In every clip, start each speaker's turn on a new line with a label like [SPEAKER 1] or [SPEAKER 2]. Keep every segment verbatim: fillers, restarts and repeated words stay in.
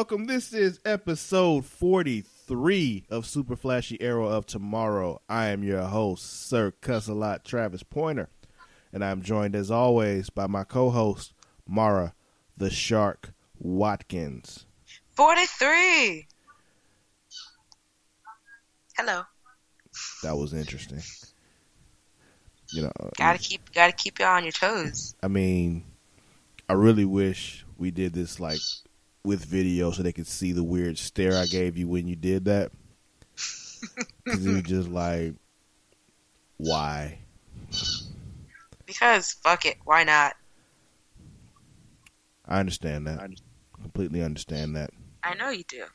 [SPEAKER 1] welcome. This is episode forty-three of Super Flashy Arrow of Tomorrow. I am your host, Sir Cuss-A-Lot Travis Pointer, and I'm joined as always by my co-host, Mara the Shark Watkins.
[SPEAKER 2] forty-three. Hello.
[SPEAKER 1] That was interesting. You know,
[SPEAKER 2] gotta keep gotta keep you on your toes.
[SPEAKER 1] I mean, I really wish we did this like with video so they could see the weird stare I gave you when you did that. Because it was just like, why?
[SPEAKER 2] Because fuck it, why not?
[SPEAKER 1] I understand that. I completely understand that.
[SPEAKER 2] I know you do.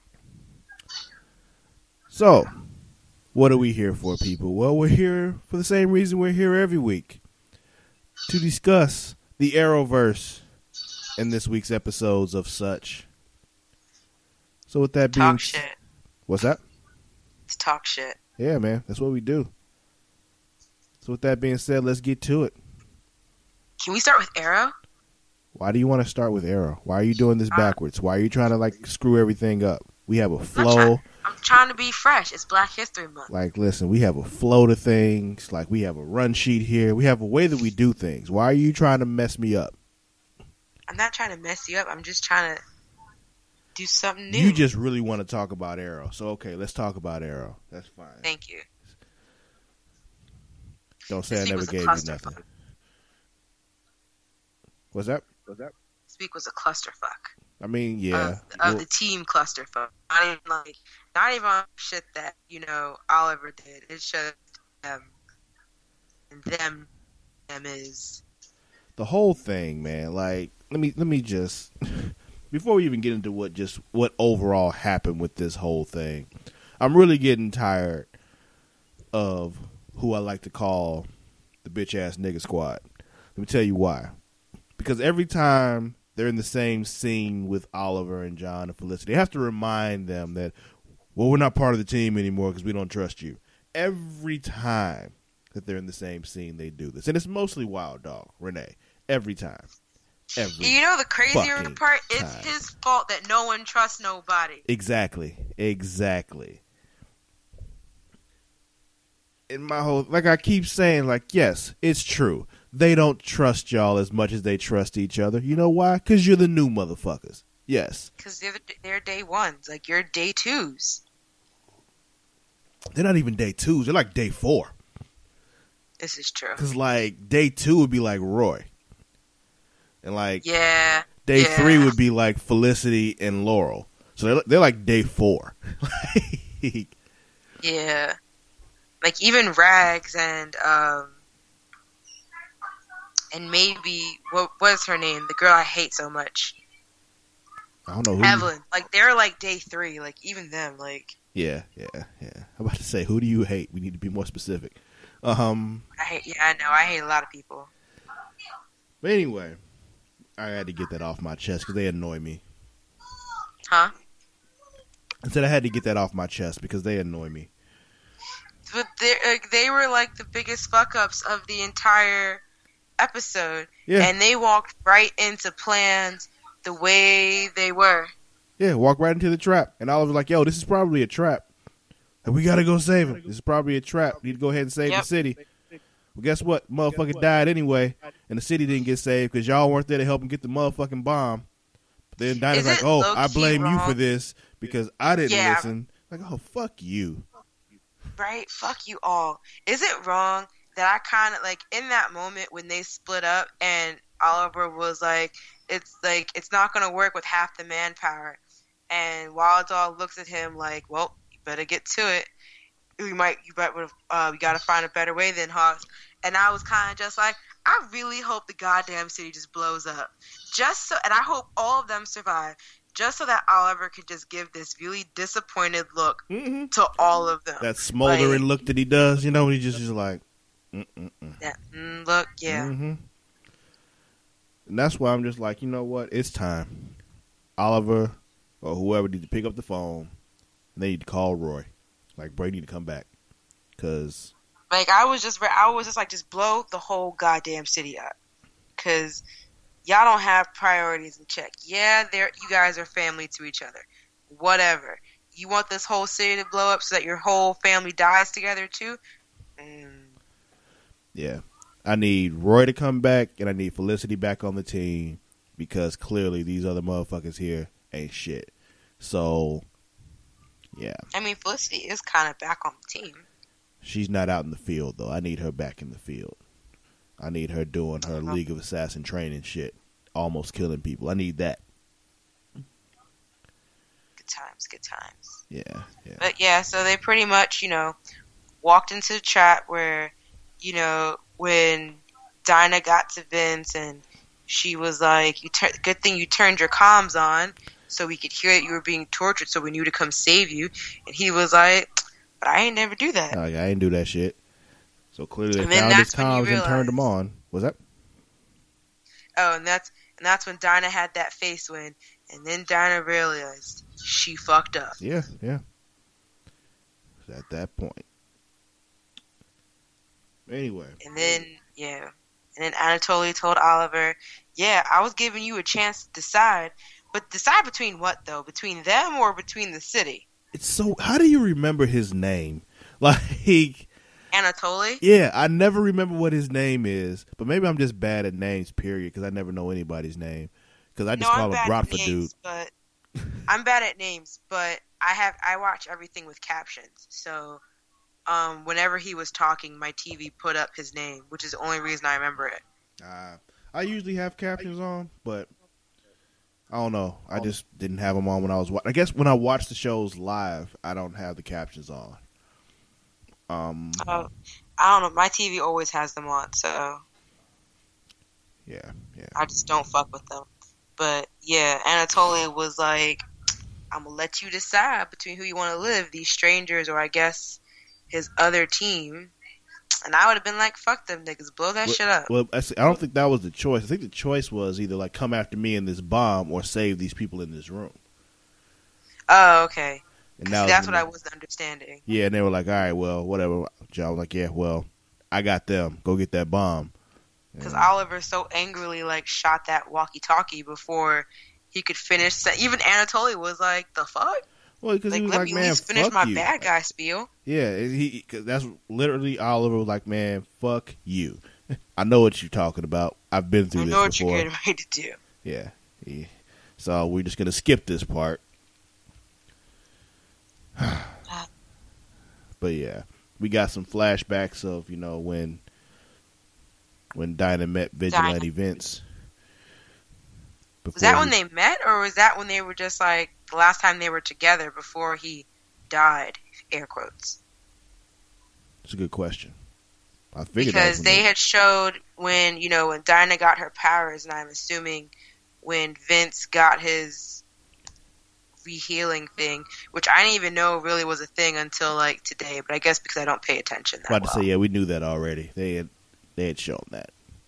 [SPEAKER 1] So, what are we here for, people? Well, we're here for the same reason we're here every week. To discuss the Arrowverse in this week's episodes of such. So with that being...
[SPEAKER 2] Talk shit.
[SPEAKER 1] What's that?
[SPEAKER 2] It's talk shit.
[SPEAKER 1] Yeah, man. That's what we do. So with that being said, let's get to it.
[SPEAKER 2] Can we start with Arrow?
[SPEAKER 1] Why do you want to start with Arrow? Why are you doing this backwards? Why are you trying to, like, screw everything up? We have a flow.
[SPEAKER 2] I'm trying, I'm trying to be fresh. It's Black History Month.
[SPEAKER 1] Like, listen, we have a flow to things. Like, we have a run sheet here. We have a way that we do things. Why are you trying to mess me up?
[SPEAKER 2] I'm not trying to mess you up. I'm just trying to do something new.
[SPEAKER 1] You just really want to talk about Arrow. So, okay, let's talk about Arrow. That's fine.
[SPEAKER 2] Thank you.
[SPEAKER 1] Don't say
[SPEAKER 2] this
[SPEAKER 1] I never gave you nothing.
[SPEAKER 2] Fuck.
[SPEAKER 1] What's that? What's that?
[SPEAKER 2] This week was a clusterfuck.
[SPEAKER 1] I mean, yeah.
[SPEAKER 2] Of, of the team clusterfuck. Not even like, not even on shit that, you know, Oliver did. It's just them. And them, them is...
[SPEAKER 1] The whole thing, man. Like, let me, let me just... Before we even get into what just, what overall happened with this whole thing, I'm really getting tired of who I like to call the bitch-ass nigga squad. Let me tell you why. Because every time they're in the same scene with Oliver and John and Felicity, they have to remind them that, well, we're not part of the team anymore because we don't trust you. Every time that they're in the same scene, they do this. And it's mostly Wild Dog, Renee. Every time. Every
[SPEAKER 2] you know the crazier part? It's
[SPEAKER 1] time.
[SPEAKER 2] His fault that no one trusts nobody.
[SPEAKER 1] Exactly. Exactly. In my whole, like I keep saying, like, yes, it's true. They don't trust y'all as much as they trust each other. You know why? Because you're the new motherfuckers. Yes.
[SPEAKER 2] Because they're, they're day ones. Like, you're day twos.
[SPEAKER 1] They're not even day twos. They're like day four.
[SPEAKER 2] This is true.
[SPEAKER 1] Because, like, day two would be like Roy. And, like,
[SPEAKER 2] yeah,
[SPEAKER 1] day
[SPEAKER 2] yeah.
[SPEAKER 1] three would be like Felicity and Laurel. So they're, they're like day four.
[SPEAKER 2] Yeah. Like, even Rags and, um, and maybe, what was her name? The girl I hate so much.
[SPEAKER 1] I don't know who.
[SPEAKER 2] Evelyn. You... Like, they're like day three. Like, even them, like.
[SPEAKER 1] Yeah, yeah, yeah. I'm about to say, who do you hate? We need to be more specific. Um.
[SPEAKER 2] I hate, yeah, I know. I hate a lot of people.
[SPEAKER 1] But anyway, I had to get that off my chest because they annoy me.
[SPEAKER 2] Huh?
[SPEAKER 1] I said I had to get that off my chest because they annoy me.
[SPEAKER 2] But they like, they were like the biggest fuck ups of the entire episode,
[SPEAKER 1] yeah.
[SPEAKER 2] And they walked right into plans the way they were.
[SPEAKER 1] Yeah, walk right into the trap, and Oliver's like, "Yo, this is probably a trap. Like, we gotta go save him. This is probably a trap. We need to go ahead and save
[SPEAKER 2] yep. the
[SPEAKER 1] city." Well, guess what? Motherfucker guess what? died anyway, and the city didn't get saved because y'all weren't there to help him get the motherfucking bomb. But then Dinah's like, "Oh, I blame
[SPEAKER 2] wrong?
[SPEAKER 1] you for this because I didn't
[SPEAKER 2] yeah.
[SPEAKER 1] listen." Like, oh, fuck you.
[SPEAKER 2] Right? Fuck you all. Is it wrong that I kind of, like, in that moment when they split up and Oliver was like, it's like, it's not going to work with half the manpower. And Wild Dog looks at him like, well, you better get to it. We might, you might, uh, we got to find a better way than Hawks. And I was kind of just like, I really hope the goddamn city just blows up. Just so, and I hope all of them survive. Just so that Oliver could just give this really disappointed look
[SPEAKER 1] mm-hmm.
[SPEAKER 2] to all of them.
[SPEAKER 1] That smoldering like, look that he does, you know, he just is like,
[SPEAKER 2] mm-mm-mm. That mm, look, yeah.
[SPEAKER 1] Mm-hmm. And that's why I'm just like, you know what? It's time. Oliver or whoever needs to pick up the phone. And they need to call Roy. Like, Brady need to come back. Because...
[SPEAKER 2] Like, I was just, I was just like, just blow the whole goddamn city up. Because... y'all don't have priorities in check. Yeah, there you guys are family to each other. whatever. You want this whole city to blow up so that your whole family dies together too? Mm.
[SPEAKER 1] Yeah. I need Roy to come back, and I need Felicity back on the team, because clearly these other motherfuckers here ain't shit. So, yeah.
[SPEAKER 2] I mean, Felicity is kind of back on the team.
[SPEAKER 1] She's not out in the field, though. I need her back in the field. I need her doing her
[SPEAKER 2] Uh-huh.
[SPEAKER 1] League of Assassin training shit. Almost killing people. I need that.
[SPEAKER 2] Good times, good times.
[SPEAKER 1] Yeah, yeah.
[SPEAKER 2] But yeah, so they pretty much, you know, walked into the chat where, you know, when Dinah got to Vince and she was like, "You tur- good thing you turned your comms on so we could hear that you were being tortured, so we knew to come save you." And he was like, "But I ain't never do that."
[SPEAKER 1] Like, I ain't do that shit. So clearly they
[SPEAKER 2] And then
[SPEAKER 1] found his
[SPEAKER 2] that's when you
[SPEAKER 1] comms and turned them
[SPEAKER 2] realize-
[SPEAKER 1] on. Was that?
[SPEAKER 2] Oh, and that's and that's when Dinah had that face win, and then Dinah realized she fucked up.
[SPEAKER 1] Yeah, yeah. At that point. Anyway.
[SPEAKER 2] And then, yeah. And then Anatoly told Oliver, "Yeah, I was giving you a chance to decide. But decide between what, though? Between them or between the city?"
[SPEAKER 1] It's so, how do you remember his name? Like,
[SPEAKER 2] Anatoly?
[SPEAKER 1] yeah, I never remember what his name is, but maybe I'm just bad at names, period, because I never know anybody's name. Because I just
[SPEAKER 2] no,
[SPEAKER 1] call
[SPEAKER 2] I'm
[SPEAKER 1] him
[SPEAKER 2] bad at
[SPEAKER 1] Brodford
[SPEAKER 2] names,
[SPEAKER 1] dude.
[SPEAKER 2] but I'm bad at names, but I have I watch everything with captions. So, um, whenever he was talking, my T V put up his name, which is the only reason I remember it.
[SPEAKER 1] Uh, I usually have captions on, but I don't know. I just didn't have them on when I was watching. I guess when I watch the shows live, I don't have the captions on. Um,
[SPEAKER 2] Uh, I don't know. My T V always has them on, so
[SPEAKER 1] yeah, yeah.
[SPEAKER 2] I just don't fuck with them. But yeah, Anatoly was like, "I'm gonna let you decide between who you want to live, these strangers or I guess his other team." And I would have been like, "Fuck them niggas, blow that
[SPEAKER 1] well,
[SPEAKER 2] shit up."
[SPEAKER 1] Well, I see- I don't think that was the choice. I think the choice was either like come after me in this bomb or save these people in this room.
[SPEAKER 2] Oh, okay.
[SPEAKER 1] And
[SPEAKER 2] See,
[SPEAKER 1] that was
[SPEAKER 2] that's
[SPEAKER 1] the-
[SPEAKER 2] what I was understanding.
[SPEAKER 1] Yeah, and they were like, "All right, well, whatever." John was like, "Yeah, well, I got them. Go get that bomb."
[SPEAKER 2] Because
[SPEAKER 1] And-
[SPEAKER 2] Oliver so angrily like shot that walkie-talkie before he could finish. sa- Even Anatoly was like, "The fuck."
[SPEAKER 1] Well, because
[SPEAKER 2] Like,
[SPEAKER 1] he was
[SPEAKER 2] let
[SPEAKER 1] like,
[SPEAKER 2] me
[SPEAKER 1] "Man,
[SPEAKER 2] at least finish
[SPEAKER 1] fuck
[SPEAKER 2] my
[SPEAKER 1] you."
[SPEAKER 2] bad guy spiel.
[SPEAKER 1] Yeah, he cause that's literally Oliver was like, "Man, fuck you. I know what you're talking about. I've been through
[SPEAKER 2] I
[SPEAKER 1] this
[SPEAKER 2] know what
[SPEAKER 1] before."
[SPEAKER 2] you're getting ready to do.
[SPEAKER 1] Yeah, he, so we're just gonna skip this part. But yeah, we got some flashbacks of you know when when Dinah met Vigilante
[SPEAKER 2] Dinah.
[SPEAKER 1] Vince.
[SPEAKER 2] Was that
[SPEAKER 1] Before
[SPEAKER 2] when
[SPEAKER 1] he-
[SPEAKER 2] they met, or was that when they were just like the last time they were together before he died? Air quotes.
[SPEAKER 1] It's a good question. I figured that was
[SPEAKER 2] Because
[SPEAKER 1] when
[SPEAKER 2] they had showed when you know when Dinah got her powers, and I'm assuming when Vince got his rehealing thing, which I didn't even know really was a thing until like today. But I guess because I don't pay attention that
[SPEAKER 1] about to
[SPEAKER 2] well.
[SPEAKER 1] say, yeah, we knew that already. They had they had shown that.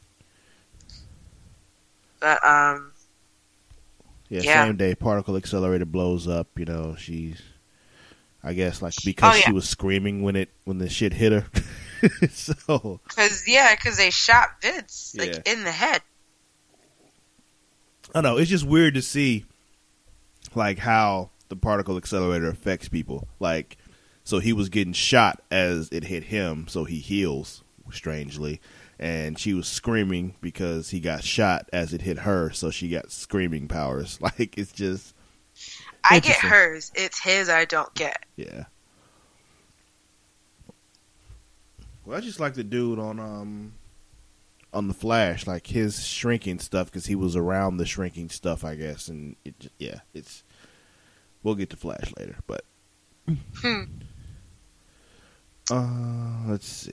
[SPEAKER 2] But um,
[SPEAKER 1] Yeah,
[SPEAKER 2] Yeah.
[SPEAKER 1] same day, particle accelerator blows up. You know, she's, I guess, like because
[SPEAKER 2] Oh, yeah.
[SPEAKER 1] she was screaming when it when the shit hit her. So
[SPEAKER 2] because yeah, because they shot Vince like
[SPEAKER 1] Yeah.
[SPEAKER 2] in the head.
[SPEAKER 1] I don't know. It's just weird to see, like how the particle accelerator affects people. Like, so he was getting shot as it hit him, so he heals strangely, and she was screaming because he got shot as it hit her, so she got screaming powers. Like, it's just
[SPEAKER 2] I get
[SPEAKER 1] Interesting.
[SPEAKER 2] hers. It's his I don't get.
[SPEAKER 1] yeah. Well, I just like the dude on um on the Flash, like his shrinking stuff, because he was around the shrinking stuff, I guess, and it just, yeah, it's. We'll get to Flash later, but
[SPEAKER 2] Hmm.
[SPEAKER 1] uh, let's see.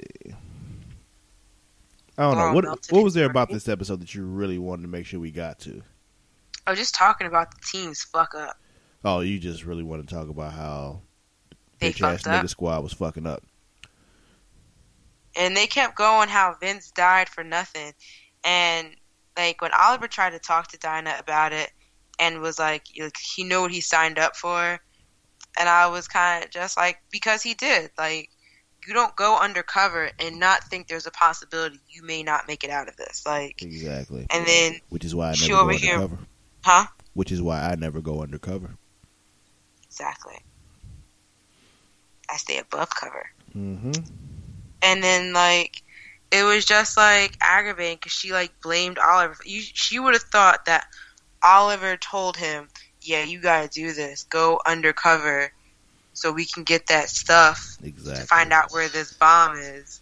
[SPEAKER 1] I don't know
[SPEAKER 2] Oh,
[SPEAKER 1] what
[SPEAKER 2] melted
[SPEAKER 1] what was there
[SPEAKER 2] his
[SPEAKER 1] about
[SPEAKER 2] brain.
[SPEAKER 1] this episode that you really wanted to make sure we got to.
[SPEAKER 2] I was just talking about the teams fuck up.
[SPEAKER 1] Oh, you just really want to talk about how
[SPEAKER 2] They
[SPEAKER 1] bitch ass
[SPEAKER 2] fucked up.
[SPEAKER 1] nigga squad was fucking up.
[SPEAKER 2] And they kept going how Vince died for nothing. And like when Oliver tried to talk to Dinah about it and was like, like he knew what he signed up for, and I was kind of just like, because he did. Like, you don't go undercover and not think there's a possibility you may not make it out of this. Like,
[SPEAKER 1] Exactly.
[SPEAKER 2] and then,
[SPEAKER 1] Which is why I
[SPEAKER 2] she
[SPEAKER 1] never go
[SPEAKER 2] over here-
[SPEAKER 1] undercover.
[SPEAKER 2] huh?
[SPEAKER 1] Which is why I never go undercover.
[SPEAKER 2] Exactly. I stay above cover.
[SPEAKER 1] Mm-hmm.
[SPEAKER 2] And then, like, it was just, like, aggravating because she, like, blamed Oliver. You, she would have thought that Oliver told him, yeah, you gotta do this. Go undercover so we can get that stuff
[SPEAKER 1] exactly.
[SPEAKER 2] to find out where this bomb is.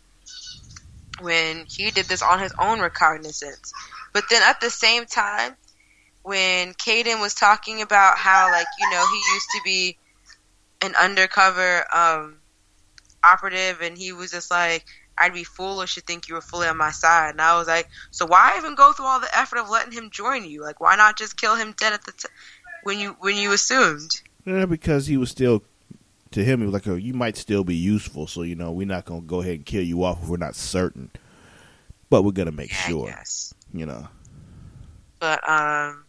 [SPEAKER 2] When he did this on his own recognizance. But then at the same time, when Caden was talking about how, like, you know, he used to be an undercover um, operative, and he was just like, I'd be foolish to think you were fully on my side. And I was like, so why even go through all the effort of letting him join you? Like, why not just kill him dead at the t- when you when you assumed?
[SPEAKER 1] Yeah, because he was still, to him, he was like, oh, you might still be useful, so, you know, we're not going to go ahead and kill you off if we're not certain. But we're going to make
[SPEAKER 2] yeah,
[SPEAKER 1] sure,
[SPEAKER 2] yes.
[SPEAKER 1] you know.
[SPEAKER 2] But, um...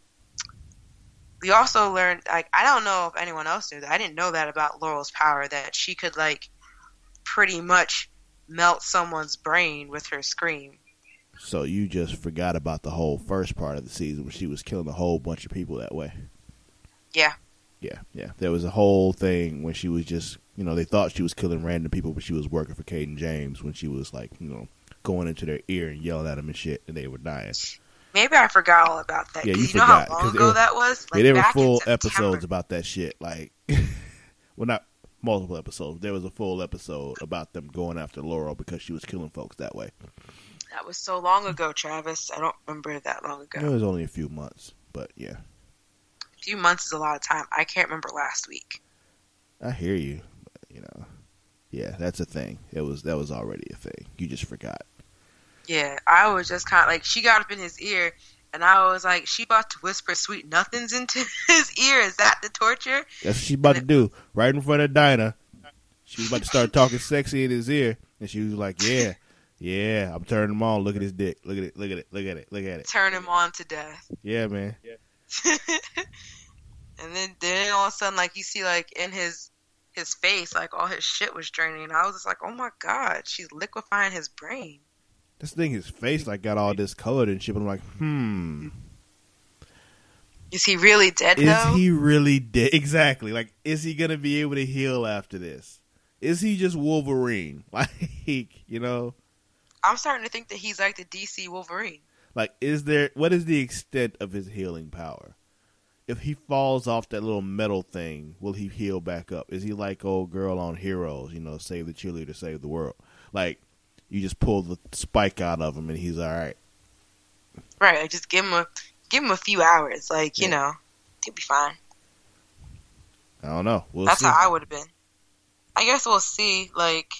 [SPEAKER 2] we also learned, like, I don't know if anyone else knew that. I didn't know that about Laurel's power, that she could, like, pretty much melt someone's brain with her scream.
[SPEAKER 1] So you just forgot about the whole first part of the season where she was killing a whole bunch of people that way.
[SPEAKER 2] Yeah.
[SPEAKER 1] Yeah, yeah. There was a whole thing when she was just, you know, they thought she was killing random people, but she was working for Caden James when she was, like, you know, going into their ear and yelling at them and shit, and they were dying.
[SPEAKER 2] Maybe I forgot all about that.
[SPEAKER 1] Yeah, you,
[SPEAKER 2] you
[SPEAKER 1] forgot.
[SPEAKER 2] know how long ago
[SPEAKER 1] were,
[SPEAKER 2] that was?
[SPEAKER 1] Like, yeah, there were full episodes about that shit. Like, well, not multiple episodes. There was a full episode about them going after Laurel because she was killing folks that way.
[SPEAKER 2] That was so long ago, Travis. I don't remember that long ago.
[SPEAKER 1] It was only a few months, but yeah.
[SPEAKER 2] A few months is a lot of time. I can't remember last week.
[SPEAKER 1] I hear you. But, you know, yeah, that's a thing. It was That was already a thing. You just forgot.
[SPEAKER 2] Yeah, I was just kind of like, she got up in his ear, and I was like, she about to whisper sweet nothings into his ear. Is that the torture?
[SPEAKER 1] That's what she about to do. Right in front of Dinah. She was about to start talking sexy in his ear, and she was like, yeah, yeah, I'm turning him on. Look at his dick. Look at it. Look at it. Look at it. Look at it.
[SPEAKER 2] Turn him on to death.
[SPEAKER 1] Yeah, man.
[SPEAKER 2] Yeah. And then, then all of a sudden, like, you see, like, in his his face, like, all his shit was draining. And I was just like, oh my God, she's liquefying his brain.
[SPEAKER 1] This thing, his face, like, got all discolored and shit. But I'm like, hmm.
[SPEAKER 2] Is he really dead,
[SPEAKER 1] is
[SPEAKER 2] though?
[SPEAKER 1] Is he really dead? Exactly. Like, is he going to be able to heal after this? Is he just Wolverine? Like, you know?
[SPEAKER 2] I'm starting to think that he's like the D C Wolverine.
[SPEAKER 1] Like, is there, what is the extent of his healing power? If he falls off that little metal thing, will he heal back up? Is he like old girl on Heroes, you know, save the cheerleader, save the world? Like, you just pull the spike out of him and he's all right.
[SPEAKER 2] Right, like just give him a give him a few hours, like yeah. you know, he'll be fine.
[SPEAKER 1] I don't know. We'll
[SPEAKER 2] That's
[SPEAKER 1] see.
[SPEAKER 2] how I would have been. I guess we'll see. Like,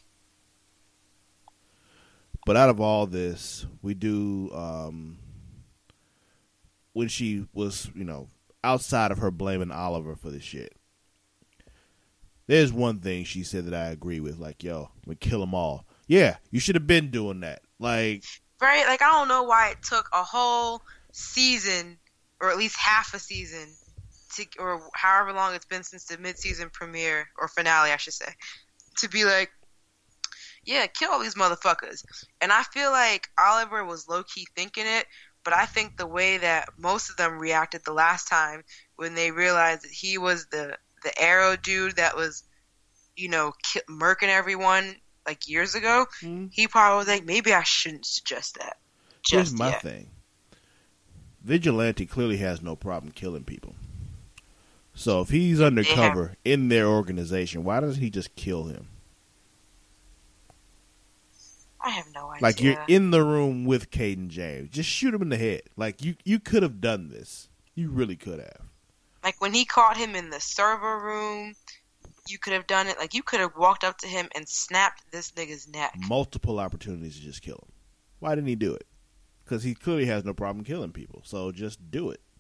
[SPEAKER 1] but out of all this, we do um, when she was, you know, outside of her blaming Oliver for the shit. There's one thing she said that I agree with, like, yo, we kill them all. Yeah, you should have been doing that. Like,
[SPEAKER 2] right? Like, I don't know why it took a whole season, or at least half a season, to, or however long it's been since the mid-season premiere, or finale, I should say, to be like, yeah, kill all these motherfuckers. And I feel like Oliver was low-key thinking it, but I think the way that most of them reacted the last time when they realized that he was the, the Arrow dude that was, you know, ki- murking everyone like years ago, mm-hmm. he probably was like, maybe I shouldn't suggest that.
[SPEAKER 1] Just Here's my
[SPEAKER 2] yet.
[SPEAKER 1] thing. Vigilante clearly has no problem killing people. So if he's undercover yeah. in their organization, why doesn't he just kill him?
[SPEAKER 2] I have no idea.
[SPEAKER 1] Like, you're in the room with Caden James. Just shoot him in the head. Like, you, you could have done this. You really could have.
[SPEAKER 2] Like, when he caught him in the server room, you could have done it. Like, you could have walked up to him and snapped this nigga's neck.
[SPEAKER 1] Multiple opportunities to just kill him. Why didn't he do it? Because he clearly has no problem killing people. So just do it.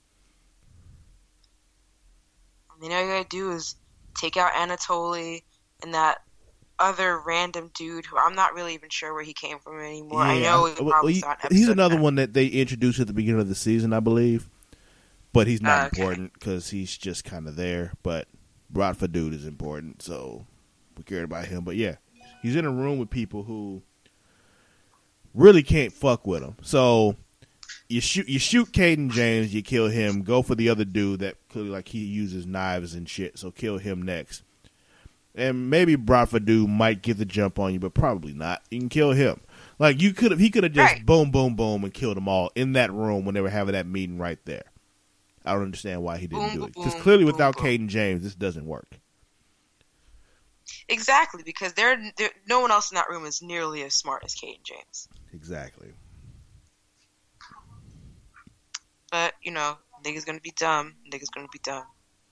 [SPEAKER 2] I mean, all you gotta do is take out Anatoly and that other random dude who I'm not really even sure where he came from anymore. Yeah. I know he
[SPEAKER 1] well, he, he's another one that they introduced at the beginning of the season, I believe. But he's not uh, okay. important because he's just kind of there. But Bradford dude is important, so we cared about him. But yeah, he's in a room with people who really can't fuck with him. So you shoot you shoot Caden James, you kill him. Go for the other dude that clearly like he uses knives and shit. So kill him next. And maybe Bradford might get the jump on you, but probably not. You can kill him. Like you could have, he could have just
[SPEAKER 2] right.
[SPEAKER 1] boom, boom, boom, and killed them all in that room when they were having that meeting right there. I don't understand why he didn't
[SPEAKER 2] boom,
[SPEAKER 1] do it
[SPEAKER 2] boom,
[SPEAKER 1] because clearly
[SPEAKER 2] boom,
[SPEAKER 1] without
[SPEAKER 2] boom.
[SPEAKER 1] Caden James, this doesn't work.
[SPEAKER 2] Exactly, because they're, they're, no one else in that room is nearly as smart as Caden James.
[SPEAKER 1] Exactly.
[SPEAKER 2] But you know, niggas gonna be dumb. Niggas gonna be dumb.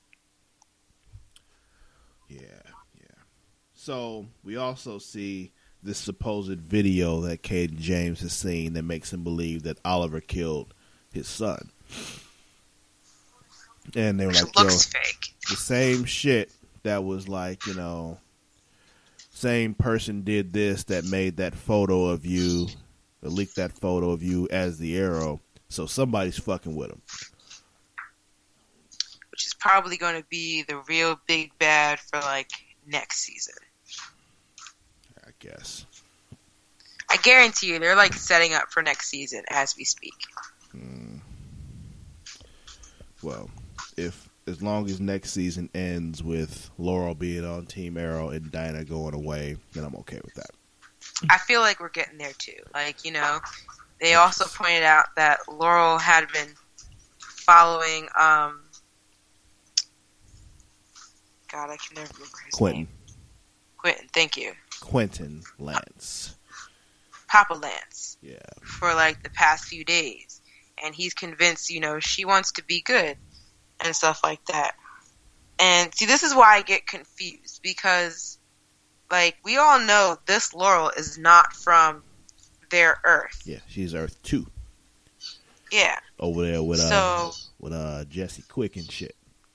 [SPEAKER 1] Yeah, yeah. So we also see this supposed video that Caden James has seen that makes him believe that Oliver killed his son. And they were
[SPEAKER 2] Which
[SPEAKER 1] like,
[SPEAKER 2] looks
[SPEAKER 1] yo,
[SPEAKER 2] fake.
[SPEAKER 1] the same shit that was like, you know, same person did this that made that photo of you, or leaked that photo of you as the Arrow. So somebody's fucking with him.
[SPEAKER 2] Which is probably going to be the real big bad for like next season.
[SPEAKER 1] I guess.
[SPEAKER 2] I guarantee you, they're like setting up for next season as we speak.
[SPEAKER 1] Hmm. Well, if as long as next season ends with Laurel being on Team Arrow and Dinah going away, then I'm okay with that.
[SPEAKER 2] I feel like we're getting there too. Like, you know, they also pointed out that Laurel had been following, um, God, I can never remember his
[SPEAKER 1] Quentin.
[SPEAKER 2] name. Quentin, thank you.
[SPEAKER 1] Quentin Lance.
[SPEAKER 2] Papa Lance.
[SPEAKER 1] Yeah.
[SPEAKER 2] For like the past few days. And he's convinced, you know, she wants to be good and stuff like that. And see, this is why I get confused because, like, we all know this Laurel is not from their Earth.
[SPEAKER 1] Yeah, she's Earth two.
[SPEAKER 2] Yeah.
[SPEAKER 1] Over there with uh
[SPEAKER 2] So,
[SPEAKER 1] with uh Jesse Quick and shit.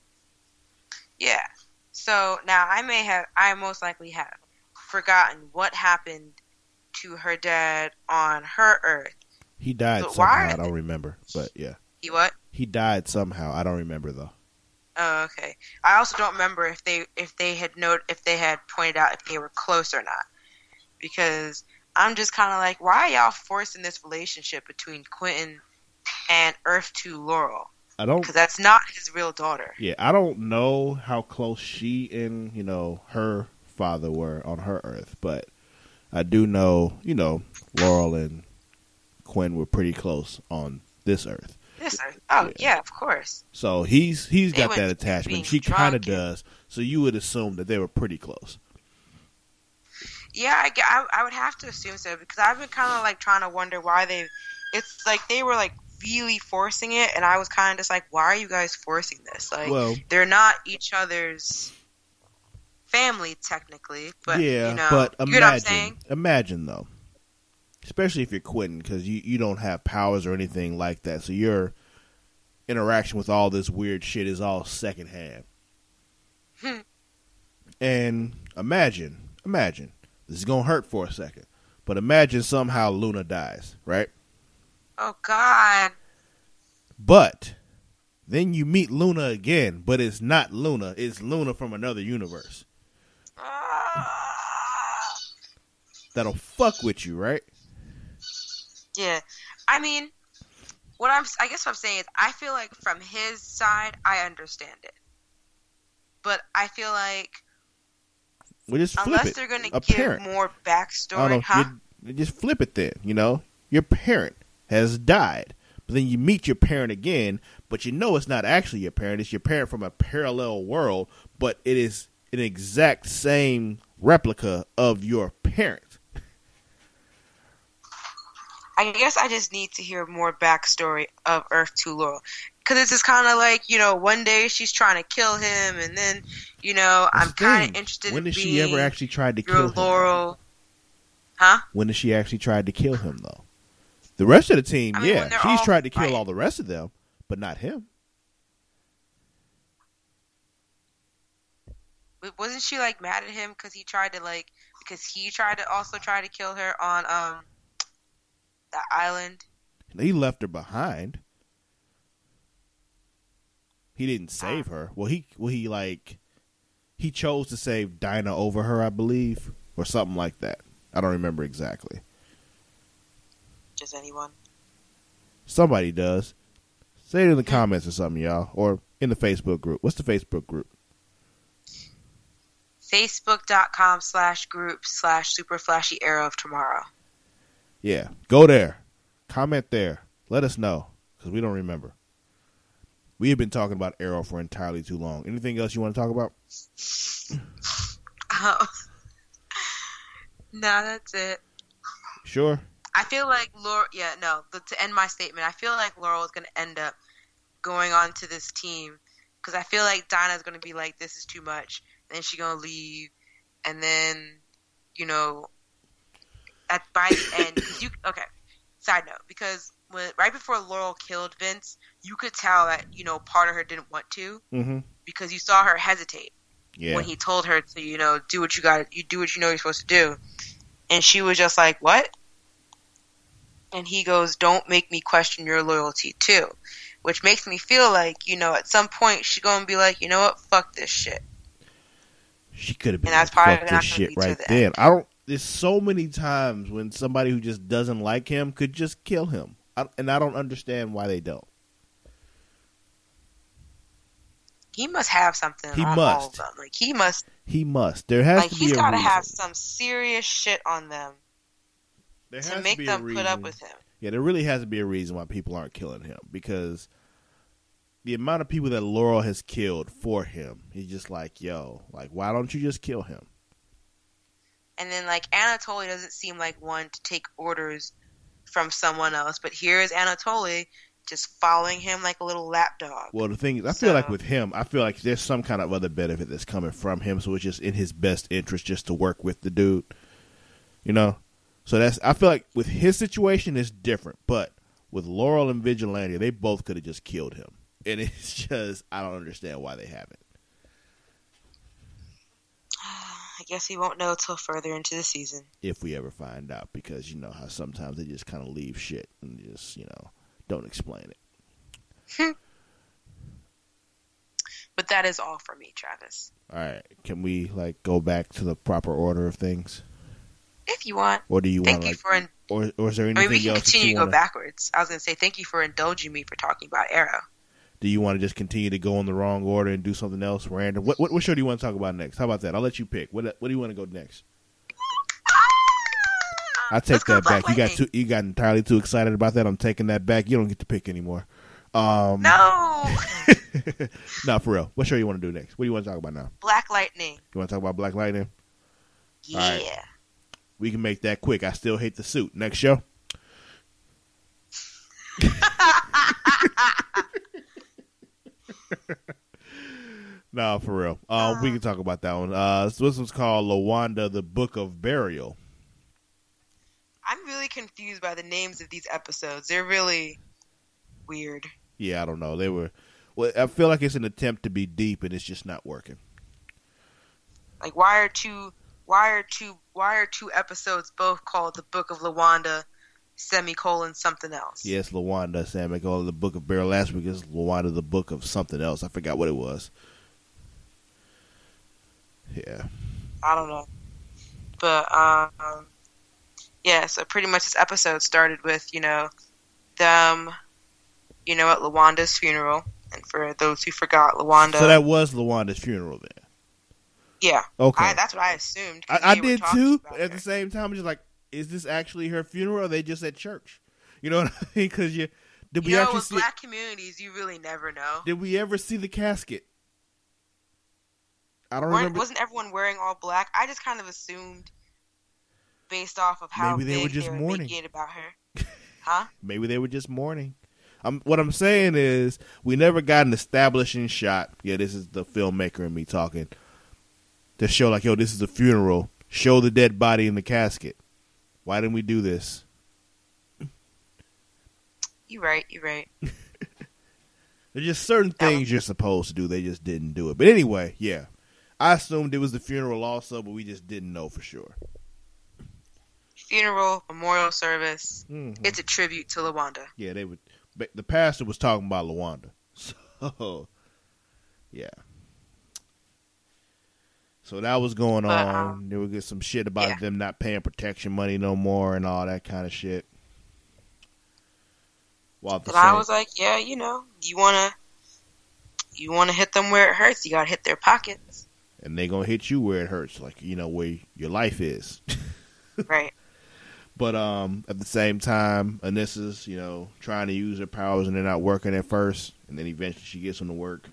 [SPEAKER 2] yeah. So now I may have, I most likely have forgotten what happened to her dad on her Earth.
[SPEAKER 1] He died
[SPEAKER 2] But
[SPEAKER 1] somehow.
[SPEAKER 2] why-
[SPEAKER 1] I don't remember, but yeah,
[SPEAKER 2] He what?
[SPEAKER 1] he died somehow. I don't remember though.
[SPEAKER 2] Oh, okay. I also don't remember if they if they had note if they had pointed out if they were close or not, because I'm just kind of like, why are y'all forcing this relationship between Quentin and Earth Two Laurel?
[SPEAKER 1] I don't.
[SPEAKER 2] Because that's not his real daughter.
[SPEAKER 1] Yeah, I don't know how close she and you know her father were on her Earth, but I do know you know Laurel and Quinn were pretty close on this Earth.
[SPEAKER 2] This Earth. Oh
[SPEAKER 1] Yeah.
[SPEAKER 2] yeah, of course.
[SPEAKER 1] So he's he's
[SPEAKER 2] They
[SPEAKER 1] got
[SPEAKER 2] went
[SPEAKER 1] that
[SPEAKER 2] to
[SPEAKER 1] attachment.
[SPEAKER 2] being
[SPEAKER 1] She kind of
[SPEAKER 2] drunk and-
[SPEAKER 1] does. So you would assume that they were pretty close.
[SPEAKER 2] Yeah, I, ge- I, I would have to assume so because I've been kind of like trying to wonder why they. It's like they were like really forcing it, and I was kind of just like, why are you guys forcing this? Like,
[SPEAKER 1] Well,
[SPEAKER 2] they're not each other's family technically, but
[SPEAKER 1] yeah,
[SPEAKER 2] you know,
[SPEAKER 1] but
[SPEAKER 2] you know what I'm
[SPEAKER 1] imagine,
[SPEAKER 2] saying?
[SPEAKER 1] imagine though, especially if you're Quentin, because you, you don't have powers or anything like that, so your interaction with all this weird shit is all secondhand.
[SPEAKER 2] Hmm.
[SPEAKER 1] And imagine, imagine, this is gonna hurt for a second, but imagine somehow Luna dies, right?
[SPEAKER 2] Oh God.
[SPEAKER 1] But then you meet Luna again, but it's not Luna, it's Luna from another universe.
[SPEAKER 2] Ah.
[SPEAKER 1] That'll fuck with you, right?
[SPEAKER 2] Yeah, I mean, what I'm, I guess what I'm saying is, I feel like from his side, I understand it, but I feel like
[SPEAKER 1] Well, just flip
[SPEAKER 2] unless
[SPEAKER 1] it.
[SPEAKER 2] they're gonna
[SPEAKER 1] A
[SPEAKER 2] give
[SPEAKER 1] parent.
[SPEAKER 2] more
[SPEAKER 1] I
[SPEAKER 2] backstory,
[SPEAKER 1] don't know.
[SPEAKER 2] huh?
[SPEAKER 1] You, you just flip it then. You know, your parent has died, but then you meet your parent again, but you know it's not actually your parent. It's your parent from a parallel world, but it is an exact same replica of your parent.
[SPEAKER 2] I guess I just need to hear more backstory of Earth Two Laurel. Because it's just kind of like, you know, one day she's trying to kill him, and then, you know,
[SPEAKER 1] That's
[SPEAKER 2] I'm
[SPEAKER 1] the
[SPEAKER 2] kind
[SPEAKER 1] thing.
[SPEAKER 2] of interested
[SPEAKER 1] When
[SPEAKER 2] in
[SPEAKER 1] did
[SPEAKER 2] being
[SPEAKER 1] she ever actually try to
[SPEAKER 2] your
[SPEAKER 1] kill him?
[SPEAKER 2] Laurel. Huh?
[SPEAKER 1] When did she actually try to kill him, though? The rest of the team,
[SPEAKER 2] I mean,
[SPEAKER 1] yeah,
[SPEAKER 2] when they're
[SPEAKER 1] she's
[SPEAKER 2] all
[SPEAKER 1] tried to kill
[SPEAKER 2] fighting.
[SPEAKER 1] all the rest of them, but not him.
[SPEAKER 2] But wasn't she, like, mad at him because he tried to, like, because he tried to also try to kill her on, um, the island?
[SPEAKER 1] He left her behind. He didn't save her. Well, he well he like he chose to save Dinah over her, I believe, or something like that. I don't remember exactly.
[SPEAKER 2] Does anyone?
[SPEAKER 1] Somebody does. Say it in the comments or something, y'all. Or in the Facebook group. What's the Facebook group?
[SPEAKER 2] Facebook.com slash group slash super flashy arrow of tomorrow.
[SPEAKER 1] Yeah. Go there. Comment there. Let us know. Because we don't remember. We have been talking about Arrow for entirely too long. Anything else you want to talk about?
[SPEAKER 2] Oh. No, that's it.
[SPEAKER 1] Sure.
[SPEAKER 2] I feel like Laurel, yeah, no, but to end my statement, I feel like Laurel is going to end up going on to this team because I feel like Dinah's going to be like, this is too much. Then she's going to leave. And then, you know, at by the end, cause you, okay, side note, because when, right before Laurel killed Vince, you could tell that, you know, part of her didn't want to
[SPEAKER 1] mm-hmm.
[SPEAKER 2] because you saw her hesitate
[SPEAKER 1] yeah.
[SPEAKER 2] when he told her to, you know, do what you got, you do what you know you're supposed to do. And she was just like, what? And he goes, don't make me question your loyalty too. Which makes me feel like, you know, at some point she's going to be like, you know what, fuck this shit.
[SPEAKER 1] She could have been
[SPEAKER 2] and that's
[SPEAKER 1] like,
[SPEAKER 2] probably
[SPEAKER 1] fuck this shit right the then. End. I don't, there's so many times when somebody who just doesn't like him could just kill him. I, and I don't understand why they don't.
[SPEAKER 2] He must have something
[SPEAKER 1] he
[SPEAKER 2] on
[SPEAKER 1] must.
[SPEAKER 2] all of them. Like, he must.
[SPEAKER 1] He must. There has
[SPEAKER 2] like,
[SPEAKER 1] to be
[SPEAKER 2] he's
[SPEAKER 1] a
[SPEAKER 2] got to
[SPEAKER 1] reason.
[SPEAKER 2] have some serious shit on them
[SPEAKER 1] there
[SPEAKER 2] to make
[SPEAKER 1] to
[SPEAKER 2] them put up with him.
[SPEAKER 1] Yeah, there really has to be a reason why people aren't killing him. Because the amount of people that Laurel has killed for him, he's just like, yo, like, why don't you just kill him?
[SPEAKER 2] And then, like, Anatoly doesn't seem like one to take orders from someone else. But here is Anatoly just following him like a little lapdog.
[SPEAKER 1] Well, the thing is, I
[SPEAKER 2] so,
[SPEAKER 1] feel like with him, I feel like there's some kind of other benefit that's coming from him. So it's just in his best interest just to work with the dude. You know? So that's, I feel like with his situation, it's different. But with Laurel and Vigilante, they both could have just killed him. And it's just, I don't understand why they haven't.
[SPEAKER 2] I guess we won't know till further into the season.
[SPEAKER 1] If we ever find out, because you know how sometimes they just kind of leave shit and just, you know, don't explain it.
[SPEAKER 2] But that is all for me, Travis.
[SPEAKER 1] All right. Can we, like, go back to the proper order of things?
[SPEAKER 2] If you want.
[SPEAKER 1] Or do you
[SPEAKER 2] thank
[SPEAKER 1] want
[SPEAKER 2] you
[SPEAKER 1] like,
[SPEAKER 2] for in-
[SPEAKER 1] or, or is there anything else?
[SPEAKER 2] I mean, we can
[SPEAKER 1] else
[SPEAKER 2] continue to
[SPEAKER 1] wanna...
[SPEAKER 2] go backwards. I was going to say thank you for indulging me for talking about Arrow.
[SPEAKER 1] Do you want to just continue to go in the wrong order and do something else random? What, what what show do you want to talk about next? How about that? I'll let you pick. What what do you want to go next? I take that back. You got too, you got entirely too excited about that. I'm taking that back. You don't get to pick anymore. Um,
[SPEAKER 2] no.
[SPEAKER 1] No, for real. What show you want to do next? What do you want to talk about now?
[SPEAKER 2] Black Lightning.
[SPEAKER 1] You want to talk about Black Lightning?
[SPEAKER 2] Yeah.
[SPEAKER 1] Right. We can make that quick. I still hate the suit. Next show. No, for real. Uh, uh, we can talk about that one. Uh, so this one's called Lawanda, the Book of Burial.
[SPEAKER 2] I'm really confused by the names of these episodes. They're really weird.
[SPEAKER 1] Yeah, I don't know. They were. Well, I feel like it's an attempt to be deep, and it's just not working.
[SPEAKER 2] Like, why are two? Why are two? Why are two episodes both called the Book of Lawanda, semicolon something else?
[SPEAKER 1] Yes, Lawanda, semicolon the Book of Burial. Last week is Lawanda, the Book of something else. I forgot what it was. Yeah.
[SPEAKER 2] I don't know. But, um, yeah, so pretty much this episode started with, you know, them, you know, at Lawanda's funeral. And for those who forgot, Lawanda...
[SPEAKER 1] So that was Lawanda's funeral then?
[SPEAKER 2] Yeah.
[SPEAKER 1] Okay.
[SPEAKER 2] I, that's what I assumed.
[SPEAKER 1] I, I did too,
[SPEAKER 2] but
[SPEAKER 1] at the same time, I'm just like, is this actually her funeral or are they just at church? You know what I mean? Because you... Did we
[SPEAKER 2] you know,
[SPEAKER 1] actually
[SPEAKER 2] with
[SPEAKER 1] see
[SPEAKER 2] black communities, you really never know.
[SPEAKER 1] Did we ever see the casket? I don't
[SPEAKER 2] Weren't,
[SPEAKER 1] remember.
[SPEAKER 2] Wasn't everyone wearing all black? I just kind of assumed, based off of how
[SPEAKER 1] Maybe they
[SPEAKER 2] big
[SPEAKER 1] were just
[SPEAKER 2] they were
[SPEAKER 1] mourning.
[SPEAKER 2] making it about her. Huh?
[SPEAKER 1] Maybe they were just mourning. I'm, what I'm saying is, we never got an establishing shot. Yeah, this is the filmmaker and me talking. To show like, yo, this is a funeral. Show the dead body in the casket. Why didn't we do this?
[SPEAKER 2] You're right. You're right.
[SPEAKER 1] There's just certain things you're supposed to do. They just didn't do it. But anyway, yeah. I assumed it was the funeral also, but we just didn't know for sure.
[SPEAKER 2] Funeral, memorial service.
[SPEAKER 1] Mm-hmm.
[SPEAKER 2] It's a tribute to Lawanda.
[SPEAKER 1] Yeah, they would. The pastor was talking about Lawanda. So, yeah. So that was going
[SPEAKER 2] but,
[SPEAKER 1] on.
[SPEAKER 2] um,
[SPEAKER 1] There would get some shit about
[SPEAKER 2] yeah.
[SPEAKER 1] them not paying protection money no more and all that kind of shit. While at the
[SPEAKER 2] And I
[SPEAKER 1] same,
[SPEAKER 2] was like, yeah, you know, you wanna you wanna hit them where it hurts. You gotta hit their pockets.
[SPEAKER 1] and they gonna hit you where it hurts, like you know where your life is.
[SPEAKER 2] Right.
[SPEAKER 1] But um, at the same time, Anissa's, you know, trying to use her powers and they're not working at first, and then eventually she gets them to work.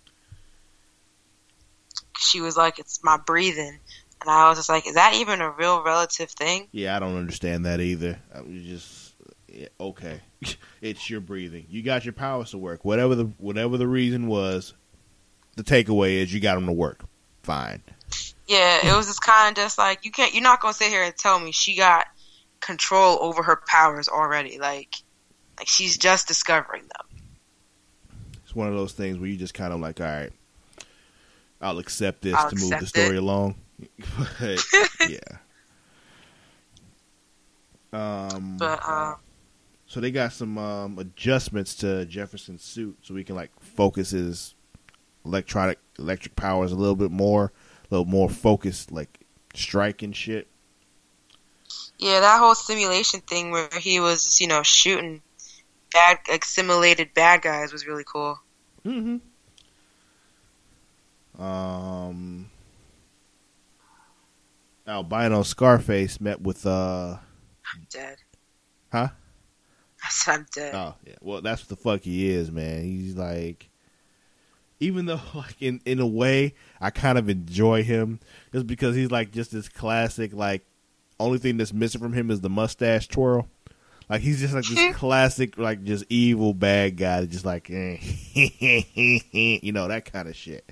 [SPEAKER 2] She was like, it's my breathing. And I was just like, is that even a real relative thing?
[SPEAKER 1] Yeah, I don't understand that either. I was just yeah, okay. It's your breathing. You got your powers to work. Whatever the whatever the reason was, the takeaway is you got them to work. Fine.
[SPEAKER 2] Yeah, it was just kind of just like, you can't, you're not going to sit here and tell me she got control over her powers already. Like, like she's just discovering them.
[SPEAKER 1] It's one of those things where you just kind of like, all right, I'll accept this
[SPEAKER 2] I'll
[SPEAKER 1] to move the
[SPEAKER 2] accept
[SPEAKER 1] story
[SPEAKER 2] it.
[SPEAKER 1] along. But, yeah. Um,
[SPEAKER 2] But, uh,
[SPEAKER 1] so they got some um, adjustments to Jefferson's suit so he can like focus his electronic electric powers a little bit more, a little more focused, like strike and shit.
[SPEAKER 2] yeah, that whole simulation thing where he was, you know, shooting bad, like, simulated bad guys was really cool.
[SPEAKER 1] Mm-hmm. Um, albino Scarface met with uh,
[SPEAKER 2] I'm dead.
[SPEAKER 1] huh?
[SPEAKER 2] I said I'm dead.
[SPEAKER 1] Oh yeah, well that's what the fuck he is, man. He's like, even though like in in a way I kind of enjoy him just because he's like just this classic like. Only thing that's missing from him is the mustache twirl. Like he's just like this classic, like just evil bad guy, that just like, eh, you know, that kind of shit.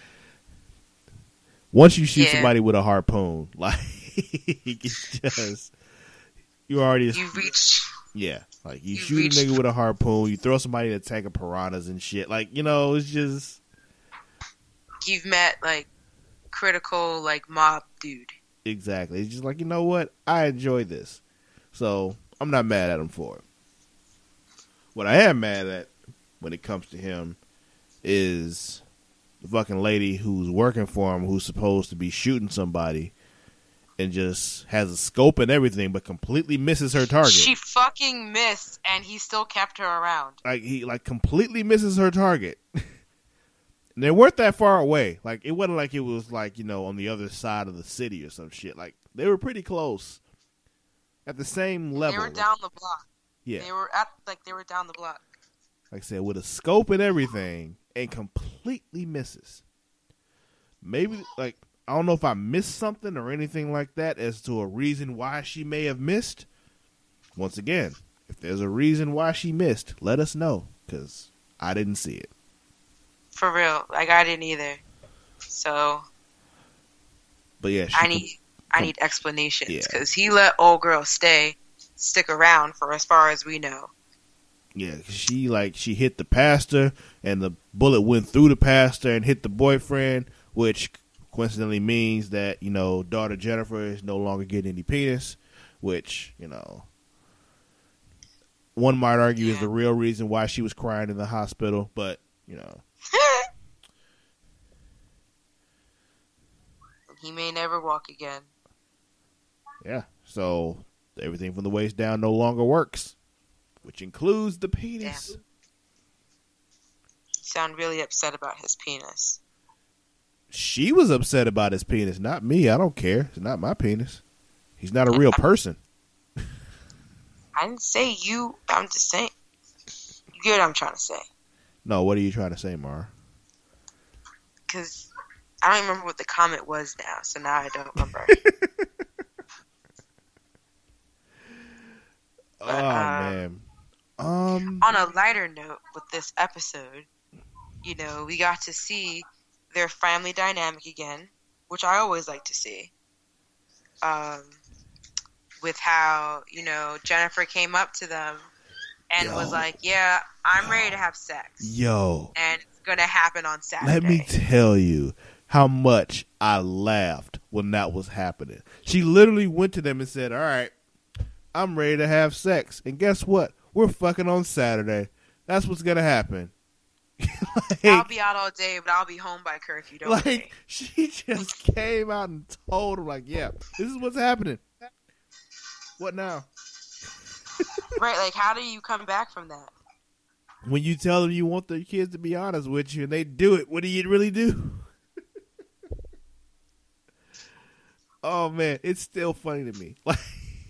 [SPEAKER 1] Once you shoot
[SPEAKER 2] Yeah.
[SPEAKER 1] somebody with a harpoon, like it's just you already,
[SPEAKER 2] You reach,
[SPEAKER 1] yeah, like you,
[SPEAKER 2] you
[SPEAKER 1] shoot
[SPEAKER 2] reached-
[SPEAKER 1] a nigga with a harpoon, you throw somebody in a tank of piranhas and shit. Like you know, it's just
[SPEAKER 2] you've met, like, critical, like, mob dude.
[SPEAKER 1] exactly. It's just like, you know what, I enjoy this, so I'm not mad at him for it. What I am mad at when it comes to him is the fucking lady who's working for him, who's supposed to be shooting somebody, and just has a scope and everything, but completely misses her target.
[SPEAKER 2] She fucking missed, and he still kept her around.
[SPEAKER 1] Like he like completely misses her target. And they weren't that far away. Like it wasn't like it was like, you know, on the other side of the city or some shit. Like they were pretty close. At the same level.
[SPEAKER 2] They were down the block.
[SPEAKER 1] Yeah.
[SPEAKER 2] They were at, like, they were down the block.
[SPEAKER 1] Like I said, with a scope and everything, and completely misses. Maybe, like, I don't know if I missed something or anything like that as to a reason why she may have missed. Once again, if there's a reason why she missed, let us know, because I didn't see it.
[SPEAKER 2] For real. Like, I didn't either. So,
[SPEAKER 1] But yeah, she
[SPEAKER 2] I
[SPEAKER 1] com-
[SPEAKER 2] need I need explanations.
[SPEAKER 1] Yeah.
[SPEAKER 2] Because he let old girl stay, stick around for as far as we know.
[SPEAKER 1] Yeah, 'cause she like she hit the pastor, and the bullet went through the pastor and hit the boyfriend, which coincidentally means that, you know, daughter Jennifer is no longer getting any penis, which, you know, one might argue is
[SPEAKER 2] Yeah.
[SPEAKER 1] the real reason why she was crying in the hospital, but, you know.
[SPEAKER 2] He may never walk again.
[SPEAKER 1] Yeah, so everything from the waist down no longer works, which includes the penis.
[SPEAKER 2] You sound really upset about his penis.
[SPEAKER 1] She was upset about his penis, not me. I don't care. It's not my penis. He's not a real person.
[SPEAKER 2] I didn't say you. I'm just saying. You get what I'm trying to say.
[SPEAKER 1] No, what are you trying to say, Mara?
[SPEAKER 2] Because I don't remember what the comment was now, so now I don't remember.
[SPEAKER 1] Oh,
[SPEAKER 2] But, uh,
[SPEAKER 1] man. Um,
[SPEAKER 2] On a lighter note with this episode, you know, we got to see their family dynamic again, which I always like to see. Um, with how, you know, Jennifer came up to them and
[SPEAKER 1] Yo.
[SPEAKER 2] was like, yeah, I'm ready to have sex.
[SPEAKER 1] yo,
[SPEAKER 2] And it's going to happen on Saturday.
[SPEAKER 1] let me tell you how much I laughed when that was happening. She literally went to them and said, all right, I'm ready to have sex. And guess what? We're fucking on Saturday. That's what's going to happen. like,
[SPEAKER 2] I'll be out all day, but I'll be home by curfew. Don't
[SPEAKER 1] like
[SPEAKER 2] worry.
[SPEAKER 1] she just came out and told him, like, yeah, this is what's happening. What now?
[SPEAKER 2] Right, like, how do you come back from that?
[SPEAKER 1] when you tell them you want their kids to be honest with you and they do it, what do you really do? Oh man, it's still funny to me. Like,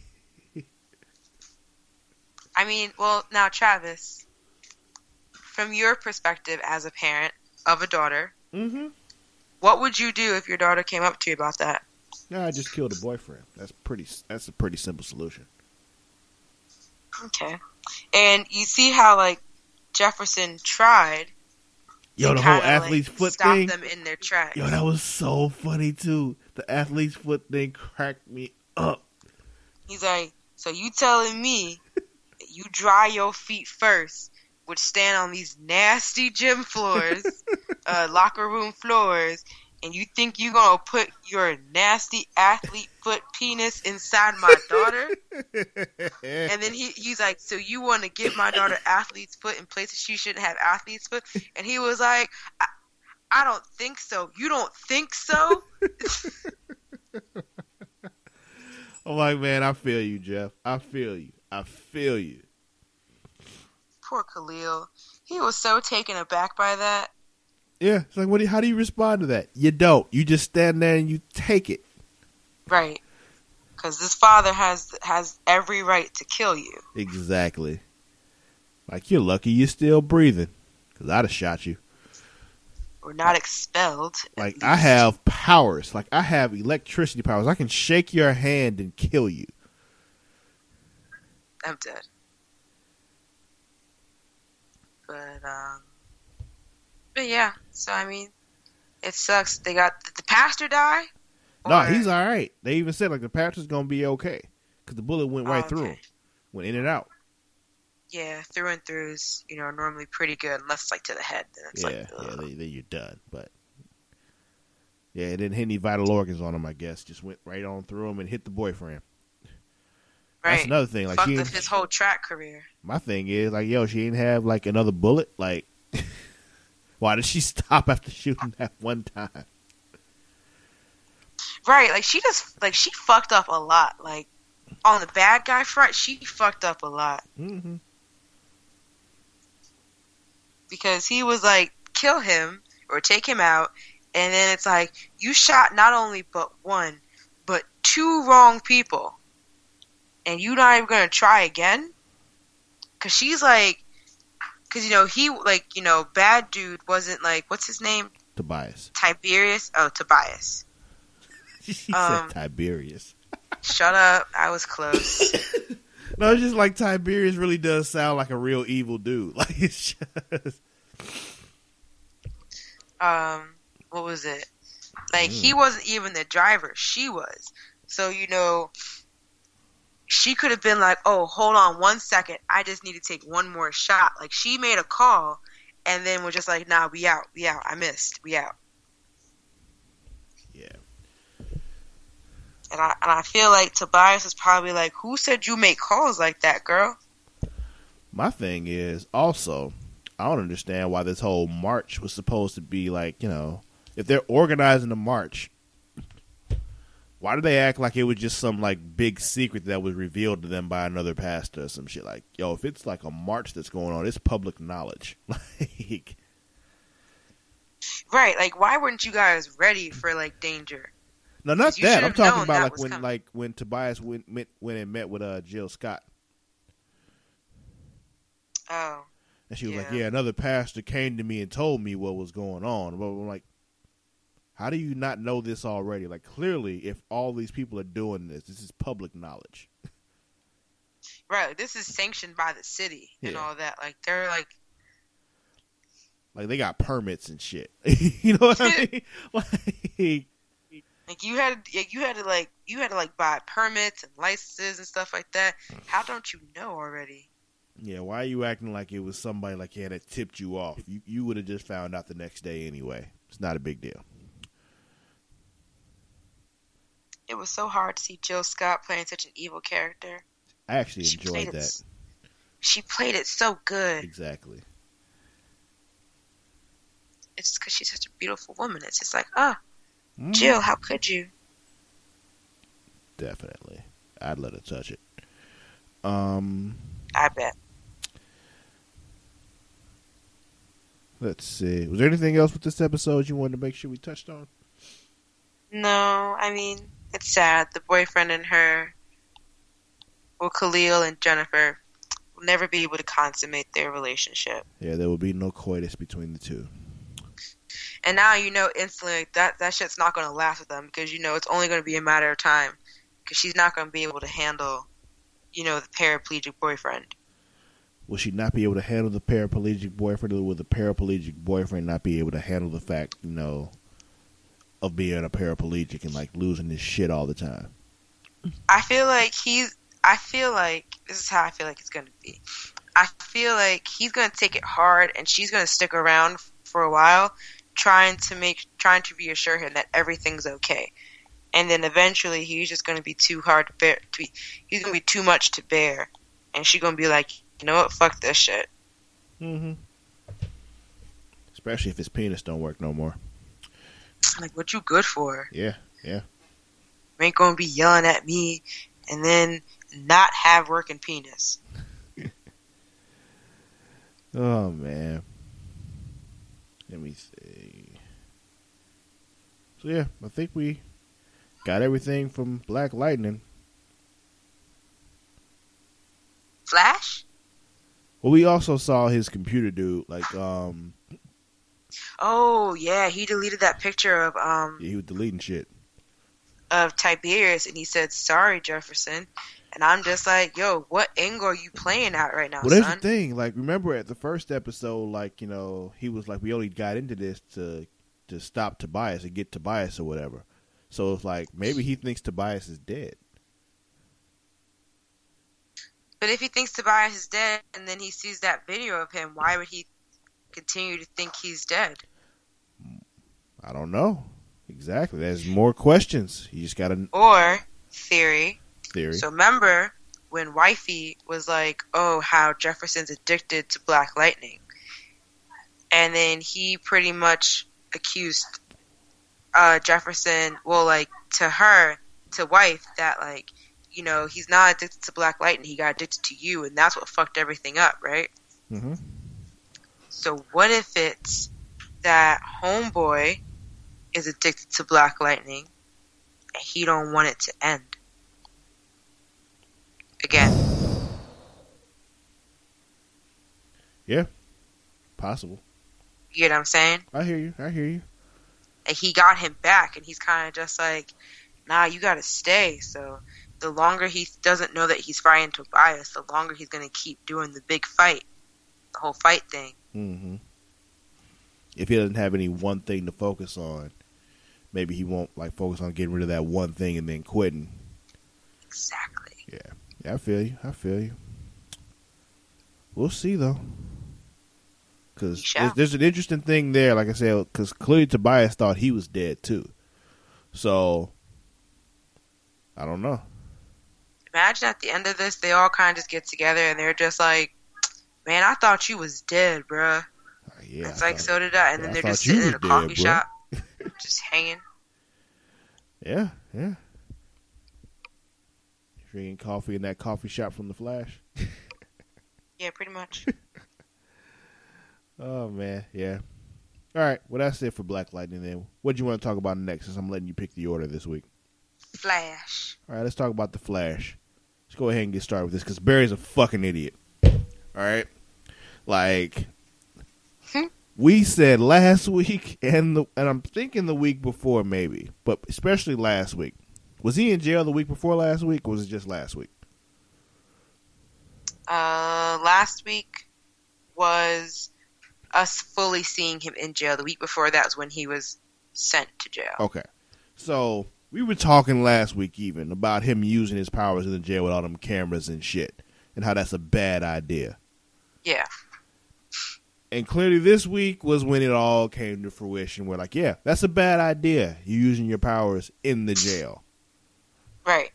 [SPEAKER 2] I mean, well, now Travis, from your perspective as a parent of a daughter,
[SPEAKER 1] mm-hmm.
[SPEAKER 2] what would you do if your daughter came up to you about that?
[SPEAKER 1] No, I just killed a boyfriend. That's pretty. That's a pretty simple solution.
[SPEAKER 2] Okay, and you see how like Jefferson tried.
[SPEAKER 1] Yo, the whole athlete's
[SPEAKER 2] like,
[SPEAKER 1] foot
[SPEAKER 2] stop
[SPEAKER 1] thing.
[SPEAKER 2] Stop them in their tracks.
[SPEAKER 1] Yo, that was so funny too. The athlete's foot thing cracked me up.
[SPEAKER 2] He's like, so you telling me that you dry your feet first, which stand on these nasty gym floors, uh, locker room floors, and you think you gonna put your nasty athlete foot penis inside my daughter? And then he he's like, so you want to give my daughter athlete's foot in places she shouldn't have athlete's foot? And he was like, I, I don't think so. You don't think so?
[SPEAKER 1] I'm like, man, I feel you, Jeff. I feel you. I feel you.
[SPEAKER 2] Poor Khalil. He was so taken aback by that.
[SPEAKER 1] Yeah, it's like, what? Do you, how do you respond to that? You don't. You just stand there and you take it.
[SPEAKER 2] Right. Because this father has has every right to kill you.
[SPEAKER 1] Exactly. Like, you're lucky you're still breathing. Because I'd have shot you.
[SPEAKER 2] Or not expelled.
[SPEAKER 1] Like, I have powers. Like, I have electricity powers. I can shake your hand and kill you.
[SPEAKER 2] I'm dead. But, um... But yeah, so I mean, it sucks. They got, did the pastor die?
[SPEAKER 1] No,
[SPEAKER 2] Or...
[SPEAKER 1] he's all right. They even said, like, the pastor's going to be okay. Because the bullet went right
[SPEAKER 2] oh,
[SPEAKER 1] through
[SPEAKER 2] okay.
[SPEAKER 1] him. Went in and out.
[SPEAKER 2] Yeah, through and through is, you know, normally pretty good. Unless it's, like, to the head. Then it's
[SPEAKER 1] yeah,
[SPEAKER 2] like, ugh.
[SPEAKER 1] yeah, then, then you're done. But, yeah, it didn't hit any vital organs on him, I guess. Just went right on through him and hit the boyfriend.
[SPEAKER 2] Right.
[SPEAKER 1] That's another thing. Like,
[SPEAKER 2] Fucked
[SPEAKER 1] she
[SPEAKER 2] up his whole track career.
[SPEAKER 1] My thing is, like, yo, she didn't have, like, another bullet? Like... Why did she stop after shooting that one time?
[SPEAKER 2] Right, like she just like she fucked up a lot. Like on the bad guy front, she fucked up a lot.
[SPEAKER 1] Mm-hmm.
[SPEAKER 2] Because he was like, kill him or take him out, and then it's like you shot not only but one, but two wrong people, and you not even gonna try again? Cause she's like. Because, you know, he, like, you know, bad dude wasn't, like, what's his name?
[SPEAKER 1] Tobias.
[SPEAKER 2] Tiberius? Oh, Tobias.
[SPEAKER 1] She
[SPEAKER 2] um,
[SPEAKER 1] said Tiberius.
[SPEAKER 2] Shut up. I was close.
[SPEAKER 1] No, it's just like Tiberius really does sound like a real evil dude. Like, it's just...
[SPEAKER 2] Um, what was it? Like,
[SPEAKER 1] mm.
[SPEAKER 2] he wasn't even the driver. She was. So, you know... She could have been like, oh, hold on one second. I just need to take one more shot. Like, she made a call and then was just like, nah, we out. We out. I missed. We out.
[SPEAKER 1] Yeah.
[SPEAKER 2] And I and I feel like Tobias is probably like, who said you make calls like that, girl?
[SPEAKER 1] My thing is, also, I don't understand why this whole march was supposed to be like, you know, if they're organizing a march, why do they act like it was just some, like, big secret that was revealed to them by another pastor or some shit? Like, yo, if it's, like, a march that's going on, it's public knowledge. Like...
[SPEAKER 2] Right, like, why weren't you guys ready for, like, danger?
[SPEAKER 1] No, not that. I'm talking about, like, when,
[SPEAKER 2] coming.
[SPEAKER 1] like, when Tobias went, went, went and met with uh, Jill Scott.
[SPEAKER 2] Oh.
[SPEAKER 1] And she was
[SPEAKER 2] yeah.
[SPEAKER 1] like, yeah, another pastor came to me and told me what was going on. But I'm like, how do you not know this already? Like, clearly, if all these people are doing this, this is public knowledge.
[SPEAKER 2] Right. This is sanctioned by the city and
[SPEAKER 1] yeah.
[SPEAKER 2] all that. Like, they're like...
[SPEAKER 1] Like, they got permits and shit. You know what I mean? Like...
[SPEAKER 2] Like, you had, like, you had to, like, you had to, like, buy permits and licenses and stuff like that. How don't you know already?
[SPEAKER 1] Yeah, why are you acting like it was somebody, like, yeah, that tipped you off? You, you would have just found out the next day anyway. It's not a big deal.
[SPEAKER 2] It was so hard to see Jill Scott playing such an evil character.
[SPEAKER 1] I actually
[SPEAKER 2] she
[SPEAKER 1] enjoyed that.
[SPEAKER 2] It, she played it so good.
[SPEAKER 1] Exactly.
[SPEAKER 2] It's just because she's such a beautiful woman. It's just like, oh,
[SPEAKER 1] mm.
[SPEAKER 2] Jill, how could you?
[SPEAKER 1] Definitely. I'd let her touch it. Um,
[SPEAKER 2] I bet.
[SPEAKER 1] Let's see. Was there anything else with this episode you wanted to make sure we touched on?
[SPEAKER 2] No, I mean, it's sad. The boyfriend and her, or Khalil and Jennifer, will never be able to consummate their relationship.
[SPEAKER 1] Yeah, there will be no coitus between the two.
[SPEAKER 2] And now you know instantly like, that that shit's not going to last with them because you know it's only going to be a matter of time because she's not going to be able to handle, you know, the paraplegic boyfriend.
[SPEAKER 1] Will she not be able to handle the paraplegic boyfriend, or will the paraplegic boyfriend not be able to handle the fact, you know, of being a paraplegic and like losing his shit all the time?
[SPEAKER 2] I feel like he's. I feel like this is how I feel like it's going to be. I feel like he's going to take it hard, and she's going to stick around for a while, trying to make, trying to reassure him that everything's okay. And then eventually, he's just going to be too hard to bear. To be, he's going to be too much to bear, and she's going to be like, you know what, fuck this shit.
[SPEAKER 1] Mm-hmm. Especially if his penis don't work no more.
[SPEAKER 2] Like, what you good for?
[SPEAKER 1] Yeah, yeah.
[SPEAKER 2] You ain't going to be yelling at me, and then not have working penis.
[SPEAKER 1] Oh, man. Let me see. So, yeah, I think we got everything from Black Lightning.
[SPEAKER 2] Flash?
[SPEAKER 1] Well, we also saw his computer dude, like, um...
[SPEAKER 2] Oh, yeah, he deleted that picture of, um...
[SPEAKER 1] yeah, he was deleting shit.
[SPEAKER 2] Of Tiberius, and he said, sorry, Jefferson. And I'm just like, yo, what angle are you playing at right now,
[SPEAKER 1] well, there's
[SPEAKER 2] son?
[SPEAKER 1] the thing. Like, remember at the first episode, like, you know, he was like, we only got into this to to stop Tobias and get Tobias or whatever. So it's like, maybe he thinks Tobias is dead.
[SPEAKER 2] But if he thinks Tobias is dead, and then he sees that video of him, why would he continue to think he's dead?
[SPEAKER 1] I don't know. Exactly. There's more questions. You just got to...
[SPEAKER 2] Or, theory...
[SPEAKER 1] Theory.
[SPEAKER 2] So remember when Wifey was like, oh, how Jefferson's addicted to Black Lightning. And then he pretty much accused uh, Jefferson, well, like, to her, to Wife, that, like, you know, he's not addicted to Black Lightning, he got addicted to you, and that's what fucked everything up, right?
[SPEAKER 1] Mm-hmm. So
[SPEAKER 2] what if it's that Homeboy is addicted to Black Lightning, and he don't want it to end? Again.
[SPEAKER 1] Yeah. Possible.
[SPEAKER 2] You get what I'm saying?
[SPEAKER 1] I hear you. I hear you.
[SPEAKER 2] And he got him back, and he's kind of just like, nah, you gotta stay. So the longer he doesn't know that he's fighting Tobias, the longer he's gonna keep doing the big fight. The whole fight thing.
[SPEAKER 1] Mm-hmm. If he doesn't have any one thing to focus on, maybe he won't like focus on getting rid of that one thing and then quitting.
[SPEAKER 2] Exactly.
[SPEAKER 1] Yeah. Yeah, I feel you. I feel you. We'll see, though. Because there's, there's an interesting thing there, like I said, because clearly Tobias thought he was dead, too. So, I don't know.
[SPEAKER 2] Imagine at the end of this, they all kind of just get together, and they're just like, man, I thought you was dead, bruh. Uh,
[SPEAKER 1] yeah,
[SPEAKER 2] it's
[SPEAKER 1] I
[SPEAKER 2] like,
[SPEAKER 1] thought,
[SPEAKER 2] so did I. And
[SPEAKER 1] yeah,
[SPEAKER 2] then
[SPEAKER 1] I
[SPEAKER 2] they're just
[SPEAKER 1] you
[SPEAKER 2] sitting in a
[SPEAKER 1] dead,
[SPEAKER 2] coffee
[SPEAKER 1] bro.
[SPEAKER 2] shop, just hanging.
[SPEAKER 1] Yeah, yeah. Drinking coffee in that coffee shop from The Flash.
[SPEAKER 2] Yeah, pretty much.
[SPEAKER 1] Oh, man, yeah. All right, well, that's it for Black Lightning then. What do you want to talk about next, since I'm letting you pick the order this week?
[SPEAKER 2] Flash.
[SPEAKER 1] All right, let's talk about The Flash. Let's go ahead and get started with this, because Barry's a fucking idiot. All right? Like,
[SPEAKER 2] hmm?
[SPEAKER 1] we said last week, and the, and I'm thinking the week before maybe, but especially last week. Was he in jail the week before last week, or was it just last week?
[SPEAKER 2] Uh, last week was us fully seeing him in jail. The week before that was when he was sent to jail.
[SPEAKER 1] Okay. So, we were talking last week even about him using his powers in the jail with all them cameras and shit, and how that's a bad idea.
[SPEAKER 2] Yeah.
[SPEAKER 1] And clearly this week was when it all came to fruition. We're like, yeah, that's a bad idea. You using your powers in the jail.
[SPEAKER 2] Right.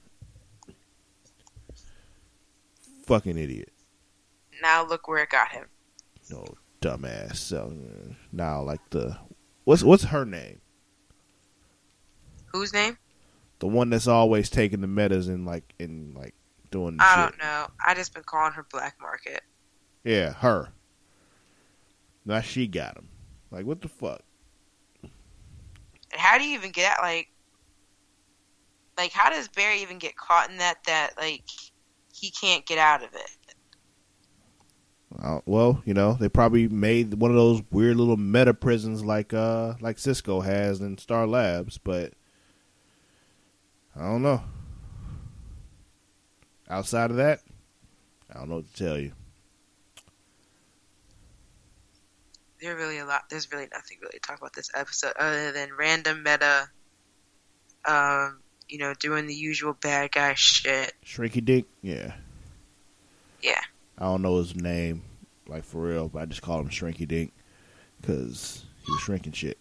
[SPEAKER 1] Fucking idiot.
[SPEAKER 2] Now look where it got him.
[SPEAKER 1] No, dumbass. So now, like the what's what's her name?
[SPEAKER 2] Whose name?
[SPEAKER 1] The one that's always taking the metas and like and like doing. The
[SPEAKER 2] I
[SPEAKER 1] shit.
[SPEAKER 2] don't know. I just been calling her Black Market.
[SPEAKER 1] Yeah, her. Now she got him. Like, what the fuck?
[SPEAKER 2] And how do you even get out? Like, like how does Barry even get caught in that? That like he can't get out of it.
[SPEAKER 1] Uh, well, you know, they probably made one of those weird little meta prisons like uh like Cisco has in Star Labs, but I don't know. Outside of that, I don't know what to tell you.
[SPEAKER 2] There's really a lot. There's really nothing really to talk about this episode other than random meta. Um, you know, doing the usual bad guy shit.
[SPEAKER 1] Shrinky Dink, yeah,
[SPEAKER 2] yeah.
[SPEAKER 1] I don't know his name, like for real, but I just call him Shrinky Dink because he was shrinking shit,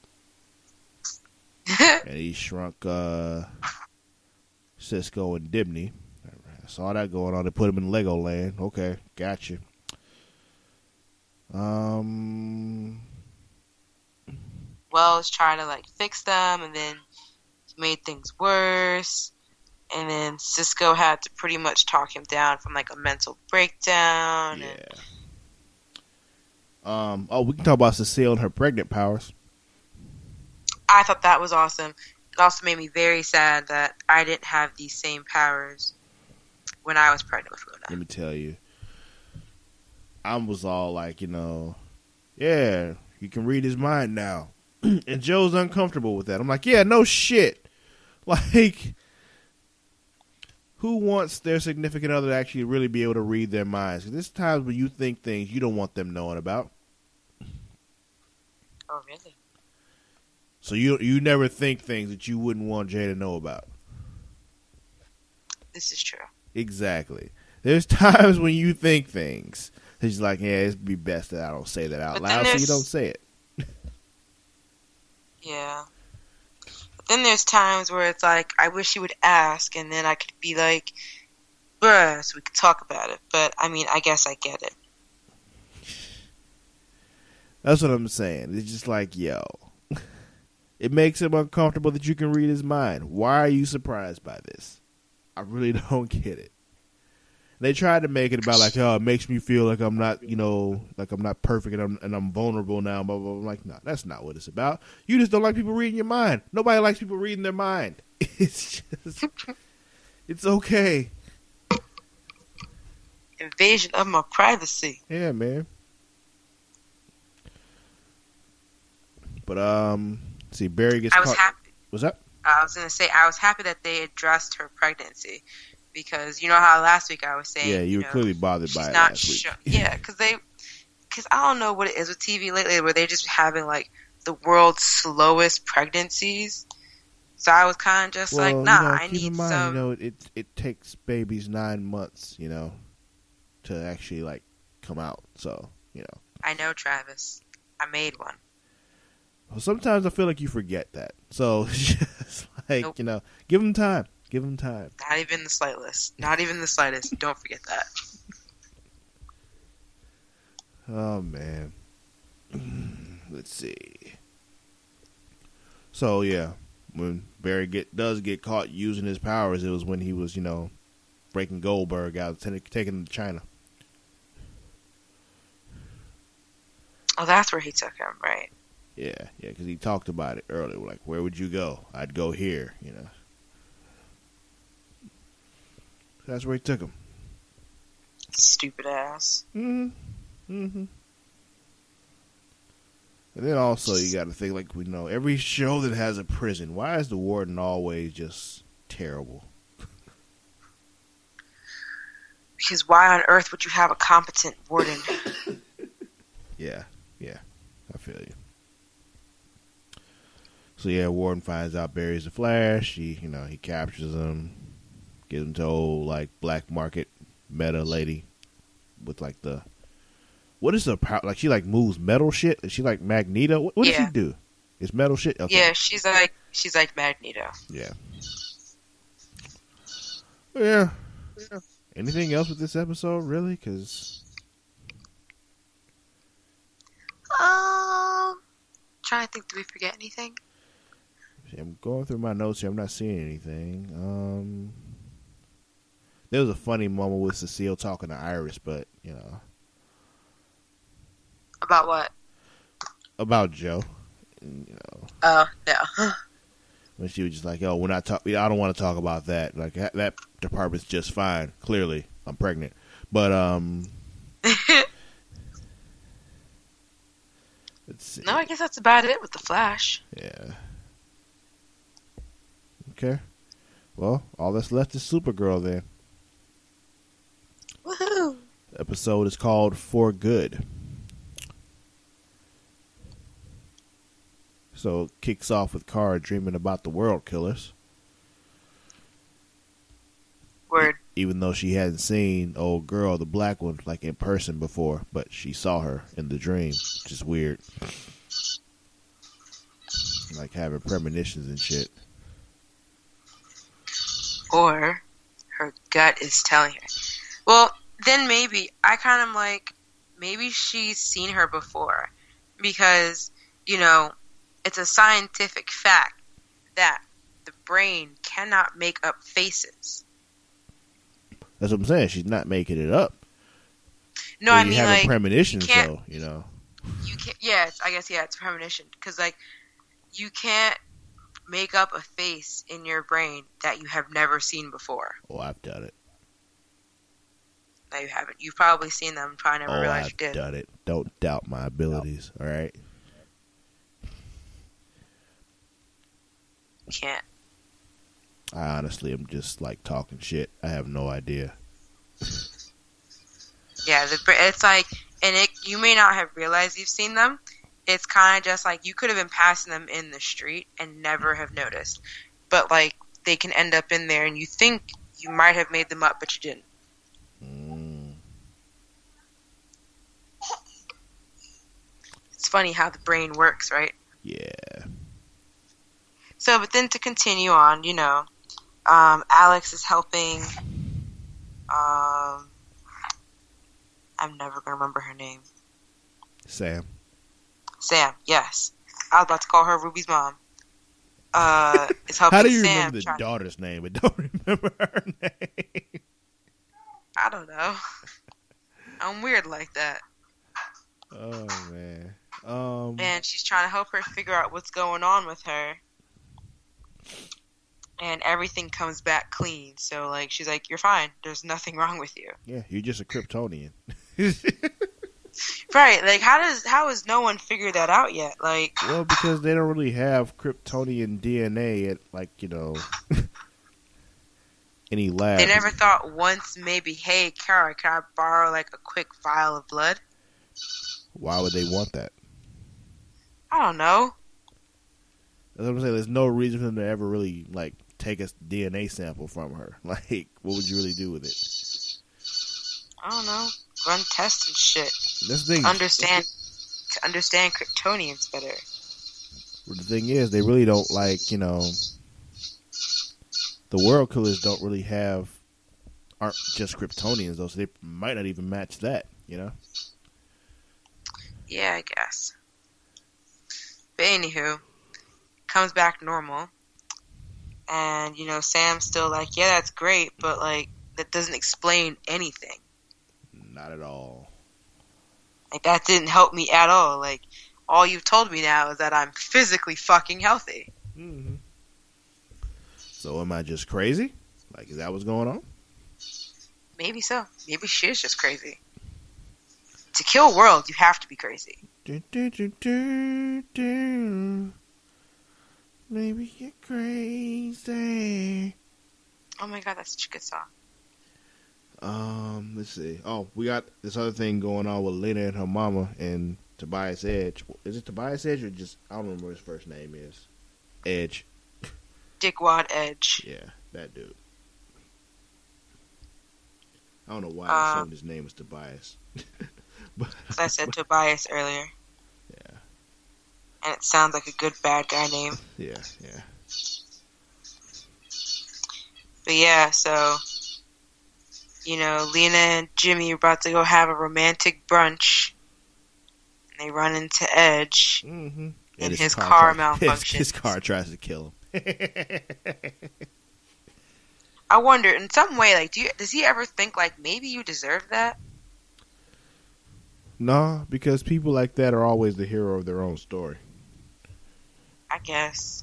[SPEAKER 1] and he shrunk uh, Cisco and Dibney. I saw that going on. They put him in Legoland. Okay, gotcha. Um,
[SPEAKER 2] Wells trying to like fix them, and then made things worse. And then Cisco had to pretty much talk him down from like a mental breakdown.
[SPEAKER 1] Yeah.
[SPEAKER 2] And
[SPEAKER 1] um. Oh, we can talk about Cecile and her pregnant powers.
[SPEAKER 2] I thought that was awesome. It also made me very sad that I didn't have these same powers when I was pregnant with Luna.
[SPEAKER 1] Let me tell you, I was all like, you know, yeah, you can read his mind now. And Joe's uncomfortable with that. I'm like, yeah, no shit. Like, who wants their significant other to actually really be able to read their minds? 'Cause there's times when you think things you don't want them knowing about.
[SPEAKER 2] Oh, really?
[SPEAKER 1] So you you never think things that you wouldn't want Jay to know about.
[SPEAKER 2] This is true.
[SPEAKER 1] Exactly. There's times when you think things. He's like, yeah, it'd be best that I don't say that out
[SPEAKER 2] But
[SPEAKER 1] loud,
[SPEAKER 2] then
[SPEAKER 1] so you
[SPEAKER 2] there's-
[SPEAKER 1] don't say it.
[SPEAKER 2] Yeah. But then there's times where it's like, I wish you would ask, and then I could be like, bruh, so we could talk about it. But, I mean, I guess I get it.
[SPEAKER 1] That's what I'm saying. It's just like, yo. It makes him uncomfortable that you can read his mind. Why are you surprised by this? I really don't get it. They tried to make it about like, oh, it makes me feel like I'm not, you know, like I'm not perfect and I'm and I'm vulnerable now. Blah, blah, blah. I'm like, no, that's not what it's about. You just don't like people reading your mind. Nobody likes people reading their mind. It's just, it's okay.
[SPEAKER 2] Invasion of my privacy.
[SPEAKER 1] Yeah, man. But um, see, Barry gets
[SPEAKER 2] I was
[SPEAKER 1] caught.
[SPEAKER 2] happy.
[SPEAKER 1] What's that?
[SPEAKER 2] I was gonna say I was happy that they addressed her pregnancy, because you know how last week I was saying,
[SPEAKER 1] Yeah, you,
[SPEAKER 2] you
[SPEAKER 1] were
[SPEAKER 2] know,
[SPEAKER 1] clearly bothered by
[SPEAKER 2] she's
[SPEAKER 1] it
[SPEAKER 2] not
[SPEAKER 1] last week.
[SPEAKER 2] sure. Yeah, because they, because I don't know what it is with T V lately, where they're just having like the world's slowest pregnancies. So I was kind of just
[SPEAKER 1] Well,
[SPEAKER 2] like, nah,
[SPEAKER 1] you know,
[SPEAKER 2] I
[SPEAKER 1] keep
[SPEAKER 2] need
[SPEAKER 1] in mind,
[SPEAKER 2] some.
[SPEAKER 1] you know, it it takes babies nine months, you know, to actually like come out. So, you know.
[SPEAKER 2] I know, Travis. I made one.
[SPEAKER 1] Well, sometimes I feel like you forget that. So, just like,
[SPEAKER 2] Nope.
[SPEAKER 1] you know, give them time. Give them time.
[SPEAKER 2] Not even the slightest. Not even the slightest. Don't forget that.
[SPEAKER 1] Oh, man. Let's see. So, yeah, when Barry get does get caught using his powers, it was when he was, you know, breaking Goldberg out, t- taking him to China.
[SPEAKER 2] Oh, that's where he took him, right?
[SPEAKER 1] Yeah, yeah, because he talked about it earlier. Like, where would you go? I'd go here, you know. That's where he took him.
[SPEAKER 2] Stupid ass.
[SPEAKER 1] Mm-hmm. Mm-hmm. And then also you got to think, like, we know, every show that has a prison, why is the warden always just terrible?
[SPEAKER 2] Because why on earth would you have a competent warden?
[SPEAKER 1] Yeah, yeah, I feel you. So yeah, Warden finds out Barry's the Flash. He, you know, he captures him, gives him to old like black market meta lady with like the what is the power? Like she like moves metal shit. Is she like Magneto? What, what does
[SPEAKER 2] Yeah.
[SPEAKER 1] she do? It's metal shit. Okay.
[SPEAKER 2] Yeah, she's like she's like Magneto.
[SPEAKER 1] Yeah. Yeah. Yeah. Anything else with this episode, really? Because
[SPEAKER 2] Um, trying to think, did we forget anything?
[SPEAKER 1] I'm going through my notes here. I'm not seeing anything. Um, there was a funny moment with Cecile talking to Iris, but you know,
[SPEAKER 2] About what?
[SPEAKER 1] about Joe. You know.
[SPEAKER 2] Oh no.
[SPEAKER 1] When she was just like, "Oh, we're not talk. I don't want to talk about that. Like that, that department's just fine. Clearly, I'm pregnant." But um, let's see.
[SPEAKER 2] No, I guess that's about it with the Flash.
[SPEAKER 1] Yeah. Okay. Well, all that's left is Supergirl then.
[SPEAKER 2] Woohoo!
[SPEAKER 1] The episode is called For Good. So it kicks off with Kara dreaming about the World Killers.
[SPEAKER 2] Word.
[SPEAKER 1] Even though she hadn't seen old girl, the black one, like in person before, but she saw her in the dream, which is weird. Like having premonitions and shit.
[SPEAKER 2] Or her gut is telling her. Well, then maybe, I kind of like, maybe she's seen her before. Because, you know, it's a scientific fact that the brain cannot make up faces.
[SPEAKER 1] That's what I'm saying. She's not making it up.
[SPEAKER 2] No,
[SPEAKER 1] when
[SPEAKER 2] I mean,
[SPEAKER 1] having
[SPEAKER 2] like,
[SPEAKER 1] premonitions,
[SPEAKER 2] you can't,
[SPEAKER 1] though, you know.
[SPEAKER 2] You can't, yeah, it's, I guess, yeah, it's premonition. Because, like, you can't make up a face in your brain that you have never seen before.
[SPEAKER 1] Oh, I've done it.
[SPEAKER 2] No, you haven't. You've probably seen them, probably never
[SPEAKER 1] oh,
[SPEAKER 2] realized
[SPEAKER 1] I've
[SPEAKER 2] you did.
[SPEAKER 1] done it. Don't doubt my abilities, all right?
[SPEAKER 2] You can't.
[SPEAKER 1] I honestly am just, like, talking shit. I have no idea.
[SPEAKER 2] Yeah, the, it's like, and it, you may not have realized you've seen them. It's kind of just like you could have been passing them in the street and never have noticed. But, like, they can end up in there and you think you might have made them up, but you didn't.
[SPEAKER 1] Mm.
[SPEAKER 2] It's funny how the brain works, right?
[SPEAKER 1] Yeah.
[SPEAKER 2] So, but then to continue on, you know, um, Alex is helping, um, I'm never going to remember her name.
[SPEAKER 1] Sam.
[SPEAKER 2] Sam, yes. I was about to call her Ruby's mom. Uh, is helping
[SPEAKER 1] How do you
[SPEAKER 2] Sam
[SPEAKER 1] remember the
[SPEAKER 2] try-
[SPEAKER 1] daughter's name but don't remember her name?
[SPEAKER 2] I don't know. I'm weird like that.
[SPEAKER 1] Oh, man. Um,
[SPEAKER 2] And she's trying to help her figure out what's going on with her. And everything comes back clean. So, like, she's like, you're fine. There's nothing wrong with you.
[SPEAKER 1] yeah, you're just a Kryptonian.
[SPEAKER 2] Right. Like, how does, how has no one figured that out yet? Like,
[SPEAKER 1] Well, because they don't really have Kryptonian D N A at, like, you know, any lab.
[SPEAKER 2] they never thought once maybe, hey, Kara, can I borrow, like, a quick vial of blood?
[SPEAKER 1] Why would they want that?
[SPEAKER 2] I don't know.
[SPEAKER 1] That's what I'm saying. There's no reason for them to ever really, like, take a D N A sample from her. Like, what would you really do with it?
[SPEAKER 2] I don't know. Run tests and shit.
[SPEAKER 1] That's the thing.
[SPEAKER 2] Understand, to understand Kryptonians better.
[SPEAKER 1] The thing is, they really don't, like, you know, the World Killers don't really have, aren't just Kryptonians, though, so they might not even match that, you know?
[SPEAKER 2] Yeah, I guess. But anywho, comes back normal. And, you know, Sam's still like, yeah, that's great, but, like, that doesn't explain anything.
[SPEAKER 1] Not at all.
[SPEAKER 2] Like, that didn't help me at all. Like, all you've told me now is that I'm physically fucking healthy.
[SPEAKER 1] Mm-hmm. So am I just crazy? Like, is that what's going on?
[SPEAKER 2] Maybe so. Maybe she is just crazy. To kill worlds, you have to be crazy.
[SPEAKER 1] Do, do, do, do, do. Maybe you're crazy.
[SPEAKER 2] Oh my god, that's such a good song.
[SPEAKER 1] Um, let's see. Oh, we got this other thing going on with Lena and her mama and Tobias Edge. Is it Tobias Edge or just, I don't remember what his first name is. Edge.
[SPEAKER 2] Dickwad Edge.
[SPEAKER 1] Yeah, that dude. I don't know why
[SPEAKER 2] Um,
[SPEAKER 1] I assumed his name was Tobias. but,
[SPEAKER 2] As I said Tobias earlier.
[SPEAKER 1] Yeah.
[SPEAKER 2] And it sounds like a good bad guy name.
[SPEAKER 1] Yeah, yeah.
[SPEAKER 2] But yeah, so, you know, Lena and Jimmy are about to go have a romantic brunch. And they run into Edge.
[SPEAKER 1] Mm-hmm.
[SPEAKER 2] And his car
[SPEAKER 1] tries-
[SPEAKER 2] malfunctions.
[SPEAKER 1] His, his car tries to kill him.
[SPEAKER 2] I wonder, in some way, like, do you, does he ever think, like, maybe you deserve that?
[SPEAKER 1] No, because people like that are always the hero of their own story.
[SPEAKER 2] I guess.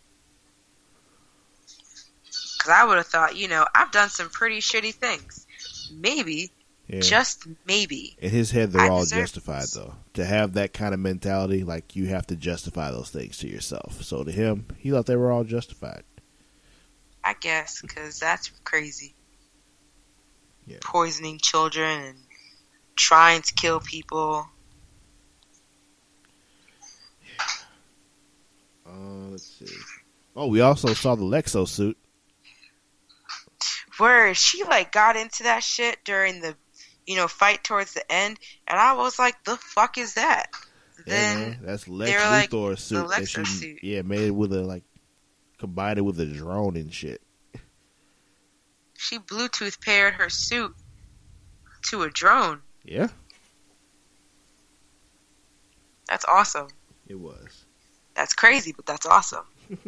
[SPEAKER 2] Because I would have thought, you know, I've done some pretty shitty things. Maybe, yeah. just maybe.
[SPEAKER 1] In his head, they're
[SPEAKER 2] I
[SPEAKER 1] all
[SPEAKER 2] deserve
[SPEAKER 1] justified,
[SPEAKER 2] this.
[SPEAKER 1] though. To have that kind of mentality, like, you have to justify those things to yourself. So to him, he thought they were all justified.
[SPEAKER 2] I guess, because that's crazy.
[SPEAKER 1] Yeah.
[SPEAKER 2] Poisoning children and trying to kill people.
[SPEAKER 1] Uh, let's see. Oh, we also saw the Lexo suit.
[SPEAKER 2] Where she like got into that shit during the, you know, fight towards the end, and I was like, "The fuck is that?"
[SPEAKER 1] Yeah,
[SPEAKER 2] then
[SPEAKER 1] man, that's Lex
[SPEAKER 2] like,
[SPEAKER 1] Luthor's suit.
[SPEAKER 2] the
[SPEAKER 1] That she,
[SPEAKER 2] Lexo suit.
[SPEAKER 1] Yeah, made it with a like combined it with a drone and shit.
[SPEAKER 2] She Bluetooth paired her suit to a drone.
[SPEAKER 1] Yeah,
[SPEAKER 2] that's awesome.
[SPEAKER 1] It was.
[SPEAKER 2] That's crazy, but that's awesome.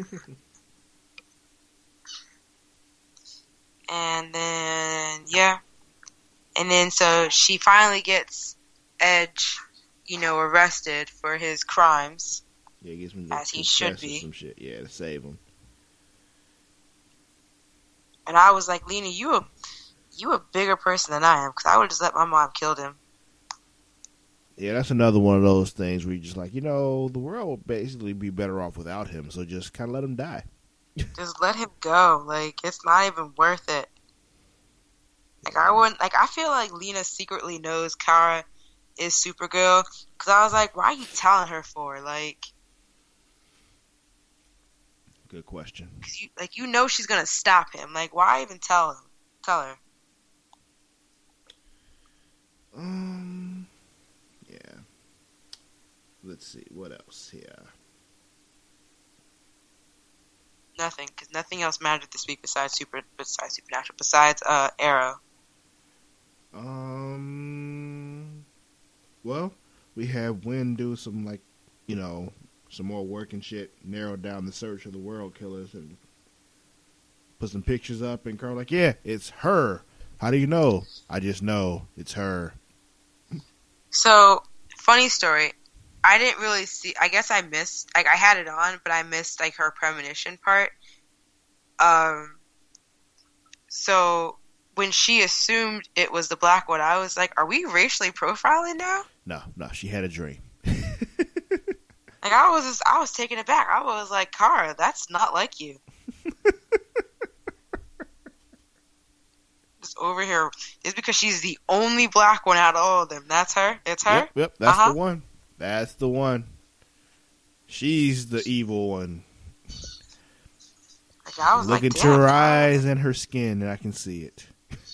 [SPEAKER 2] And then, yeah. And then, so she finally gets Edge, you know, arrested for his crimes.
[SPEAKER 1] Yeah, he gets him
[SPEAKER 2] as he should be.
[SPEAKER 1] Some shit. Yeah, to save him.
[SPEAKER 2] And I was like, Lena, you a, you a bigger person than I am, because I would just let my mom kill him.
[SPEAKER 1] Yeah, that's another one of those things where you're just like, you know, the world would basically be better off without him, so just kind of let him die.
[SPEAKER 2] Just let him go. Like, it's not even worth it. Like, I wouldn't, like, I feel like Lena secretly knows Kara is Supergirl, because I was like, why are you telling her for? Like,
[SPEAKER 1] good question.
[SPEAKER 2] Cause you, like, you know she's gonna stop him. Like, why even tell him? Tell her.
[SPEAKER 1] Um, yeah. Let's see, what else here?
[SPEAKER 2] Nothing, because nothing else mattered this week besides super, besides Supernatural, besides uh Arrow.
[SPEAKER 1] Um, well, we have Wynn do some like, you know, some more work and shit, narrow down the search of the world killers, and put some pictures up. And Carl like, yeah, it's her. How do you know? I just know it's her.
[SPEAKER 2] So, funny story. I didn't really see, I guess I missed, like, I had it on, but I missed, like, her premonition part. Um, so, when she assumed it was the black one, I was like, are we racially profiling now?
[SPEAKER 1] No, no, she had a dream.
[SPEAKER 2] Like, I was just, I was taken aback. I was like, Kara, that's not like you. Just over here. It's because she's the only black one out of all of them. That's her? It's her?
[SPEAKER 1] Yep, yep, that's
[SPEAKER 2] uh-huh.
[SPEAKER 1] the one. That's the one. She's the evil one.
[SPEAKER 2] Like, I was
[SPEAKER 1] Look
[SPEAKER 2] like,
[SPEAKER 1] into her eyes and her skin, and I can see it.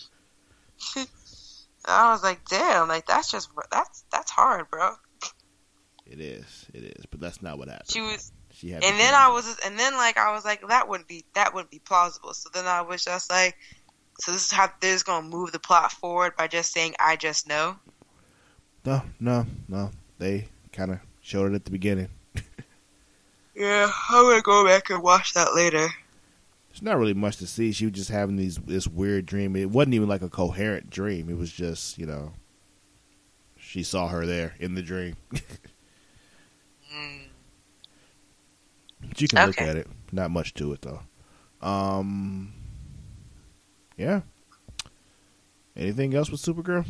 [SPEAKER 2] I was like, damn, like, that's just, that's that's hard, bro.
[SPEAKER 1] It is, it is, but that's not what happened.
[SPEAKER 2] She was,
[SPEAKER 1] she had
[SPEAKER 2] and then I was, and then, like, I was like, that wouldn't be, that wouldn't be plausible. So then I was just like, so this is how they're just gonna move the plot forward by just saying, I just know?
[SPEAKER 1] No, no, no. They kind of showed it at the beginning.
[SPEAKER 2] Yeah, I'm gonna go back and watch that later.
[SPEAKER 1] There's not really much to see. She was just having these this weird dream. It wasn't even like a coherent dream. It was just, you know, she saw her there in the dream.
[SPEAKER 2] mm.
[SPEAKER 1] But you can
[SPEAKER 2] okay.
[SPEAKER 1] look at it. Not much to it, though. Um, yeah. Anything else with Supergirl?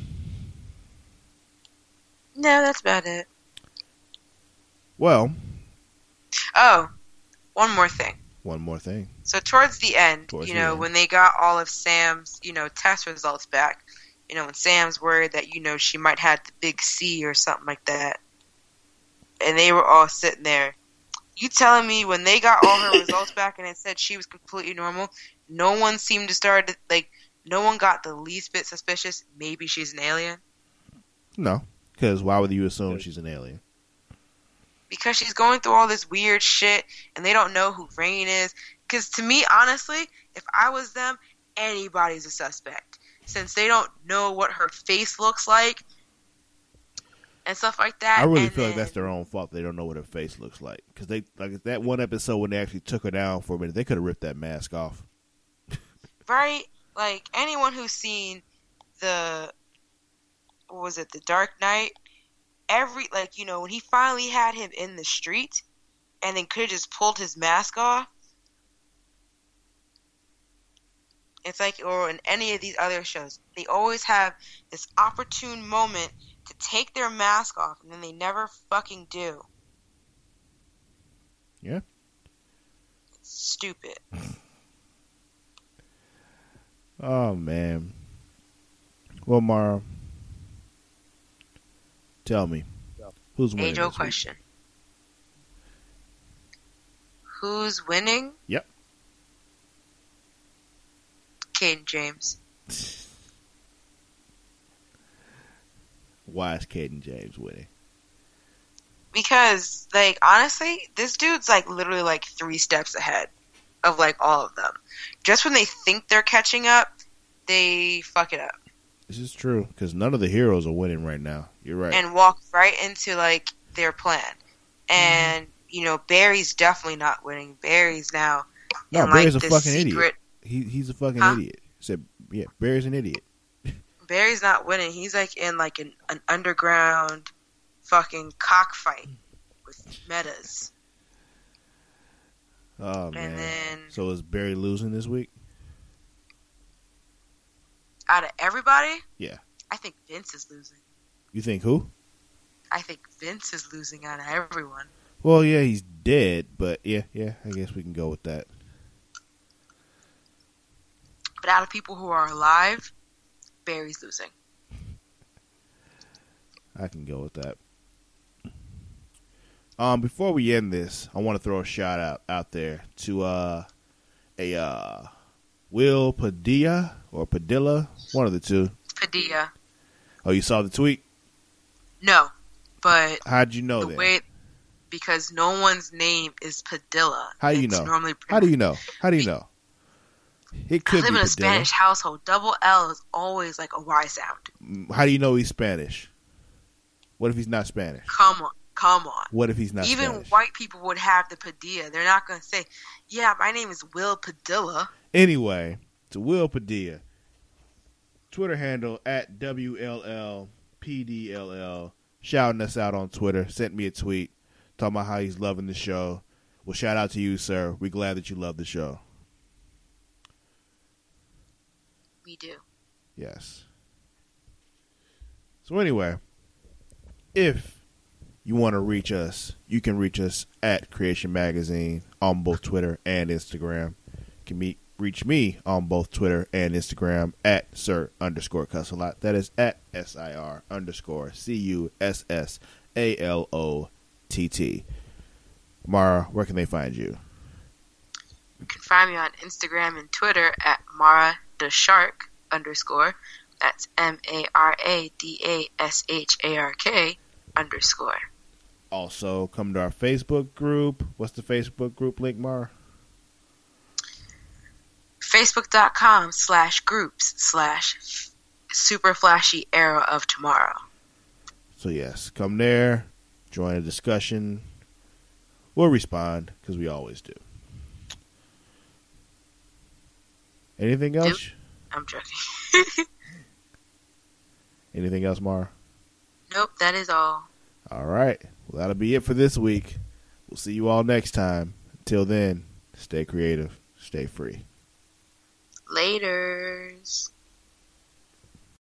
[SPEAKER 2] No, that's about it.
[SPEAKER 1] Well.
[SPEAKER 2] Oh, one more thing.
[SPEAKER 1] One more thing.
[SPEAKER 2] So towards the end,
[SPEAKER 1] towards
[SPEAKER 2] you know,
[SPEAKER 1] end.
[SPEAKER 2] when they got all of Sam's, you know, test results back, you know, when Sam's worried that, you know, she might have the big C or something like that, and they were all sitting there. You telling me when they got all her results back and it said she was completely normal, no one seemed to start, to, like, no one got the least bit suspicious, maybe she's an alien?
[SPEAKER 1] No, because why would you assume she's an alien?
[SPEAKER 2] Because she's going through all this weird shit, and they don't know who Rain is. Because to me, honestly, if I was them, anybody's a suspect. Since they don't know what her face looks like, and stuff like that.
[SPEAKER 1] I really
[SPEAKER 2] and
[SPEAKER 1] feel
[SPEAKER 2] then,
[SPEAKER 1] like that's their own fault. They don't know what her face looks like. Because they, like that one episode when they actually took her down for a minute, they could have ripped that mask off.
[SPEAKER 2] Right? Like, anyone who's seen the, what was it, The Dark Knight, every, like, you know, when he finally had him in the street and then could have just pulled his mask off, it's like, or in any of these other shows, they always have this opportune moment to take their mask off, and then they never fucking do.
[SPEAKER 1] Yeah.
[SPEAKER 2] It's stupid.
[SPEAKER 1] Oh, man. Well, Mara, tell me, who's winning?
[SPEAKER 2] Age-old question. Who's winning?
[SPEAKER 1] Yep.
[SPEAKER 2] Caden James.
[SPEAKER 1] Why is Caden James winning?
[SPEAKER 2] Because, like, honestly, this dude's, like, literally, like, three steps ahead of, like, all of them. Just when they think they're catching up, they fuck it up.
[SPEAKER 1] This is true, because none of the heroes are winning right now. You're right.
[SPEAKER 2] And walk right into, like, their plan. And, mm-hmm. you know, Barry's definitely not winning. Barry's now
[SPEAKER 1] No,
[SPEAKER 2] in,
[SPEAKER 1] Barry's
[SPEAKER 2] like,
[SPEAKER 1] a
[SPEAKER 2] this
[SPEAKER 1] fucking
[SPEAKER 2] secret...
[SPEAKER 1] idiot. He He's a fucking
[SPEAKER 2] huh?
[SPEAKER 1] idiot. Said, yeah, Barry's an idiot.
[SPEAKER 2] Barry's not winning. He's, like, in, like, an, an underground fucking cockfight with metas.
[SPEAKER 1] Oh,
[SPEAKER 2] and
[SPEAKER 1] man.
[SPEAKER 2] Then,
[SPEAKER 1] so is Barry losing this week?
[SPEAKER 2] Out of everybody?
[SPEAKER 1] Yeah.
[SPEAKER 2] I think Vince is losing.
[SPEAKER 1] You think who?
[SPEAKER 2] I think Vince is losing out of everyone.
[SPEAKER 1] Well, yeah, he's dead, but yeah, yeah, I guess we can go with that.
[SPEAKER 2] But out of people who are alive, Barry's losing.
[SPEAKER 1] I can go with that. Um, before we end this, I want to throw a shout out out there to uh, a uh, Will Padilla or Padilla, one of the two.
[SPEAKER 2] Padilla.
[SPEAKER 1] Oh, you saw the tweet?
[SPEAKER 2] No, but
[SPEAKER 1] how'd you know
[SPEAKER 2] the
[SPEAKER 1] that?
[SPEAKER 2] Way, because no one's name is Padilla.
[SPEAKER 1] How do you
[SPEAKER 2] it's
[SPEAKER 1] know?
[SPEAKER 2] Normally
[SPEAKER 1] How do you know? How do you know? It could
[SPEAKER 2] I live
[SPEAKER 1] be
[SPEAKER 2] in a
[SPEAKER 1] Padilla.
[SPEAKER 2] Spanish household. Double L is always like a Y sound.
[SPEAKER 1] How do you know he's Spanish? What if he's not Spanish?
[SPEAKER 2] Come on. Come on.
[SPEAKER 1] What if he's not
[SPEAKER 2] Even
[SPEAKER 1] Spanish?
[SPEAKER 2] white people would have the Padilla. They're not going to say, yeah, my name is Will Padilla.
[SPEAKER 1] Anyway, to Will Padilla. Twitter handle at W L L P D L L. Shouting us out on Twitter. Sent me a tweet talking about how he's loving the show. Well, shout out to you, sir. We're glad that you love the show.
[SPEAKER 2] We do.
[SPEAKER 1] Yes. So anyway, if you want to reach us, you can reach us at Creation Magazine on both Twitter and Instagram. You can meet, reach me on both Twitter and Instagram at Sir underscore Cussalot. That is at S I R underscore C U S S A L O T T. Mara, where can they find you?
[SPEAKER 2] You can find me on Instagram and Twitter at Mara the Shark underscore. That's M A R A D A S H A R K underscore.
[SPEAKER 1] Also, come to our Facebook group. What's the Facebook group link, Mara?
[SPEAKER 2] Facebook.com slash groups slash super flashy era of tomorrow.
[SPEAKER 1] So, yes, come there, join a discussion. We'll respond, because we always do. Anything else?
[SPEAKER 2] Dude, I'm joking.
[SPEAKER 1] Anything else, Mara?
[SPEAKER 2] Nope, that is all.
[SPEAKER 1] All right. Well, that'll be it for this week. We'll see you all next time. Until then, stay creative, stay free.
[SPEAKER 2] Laters.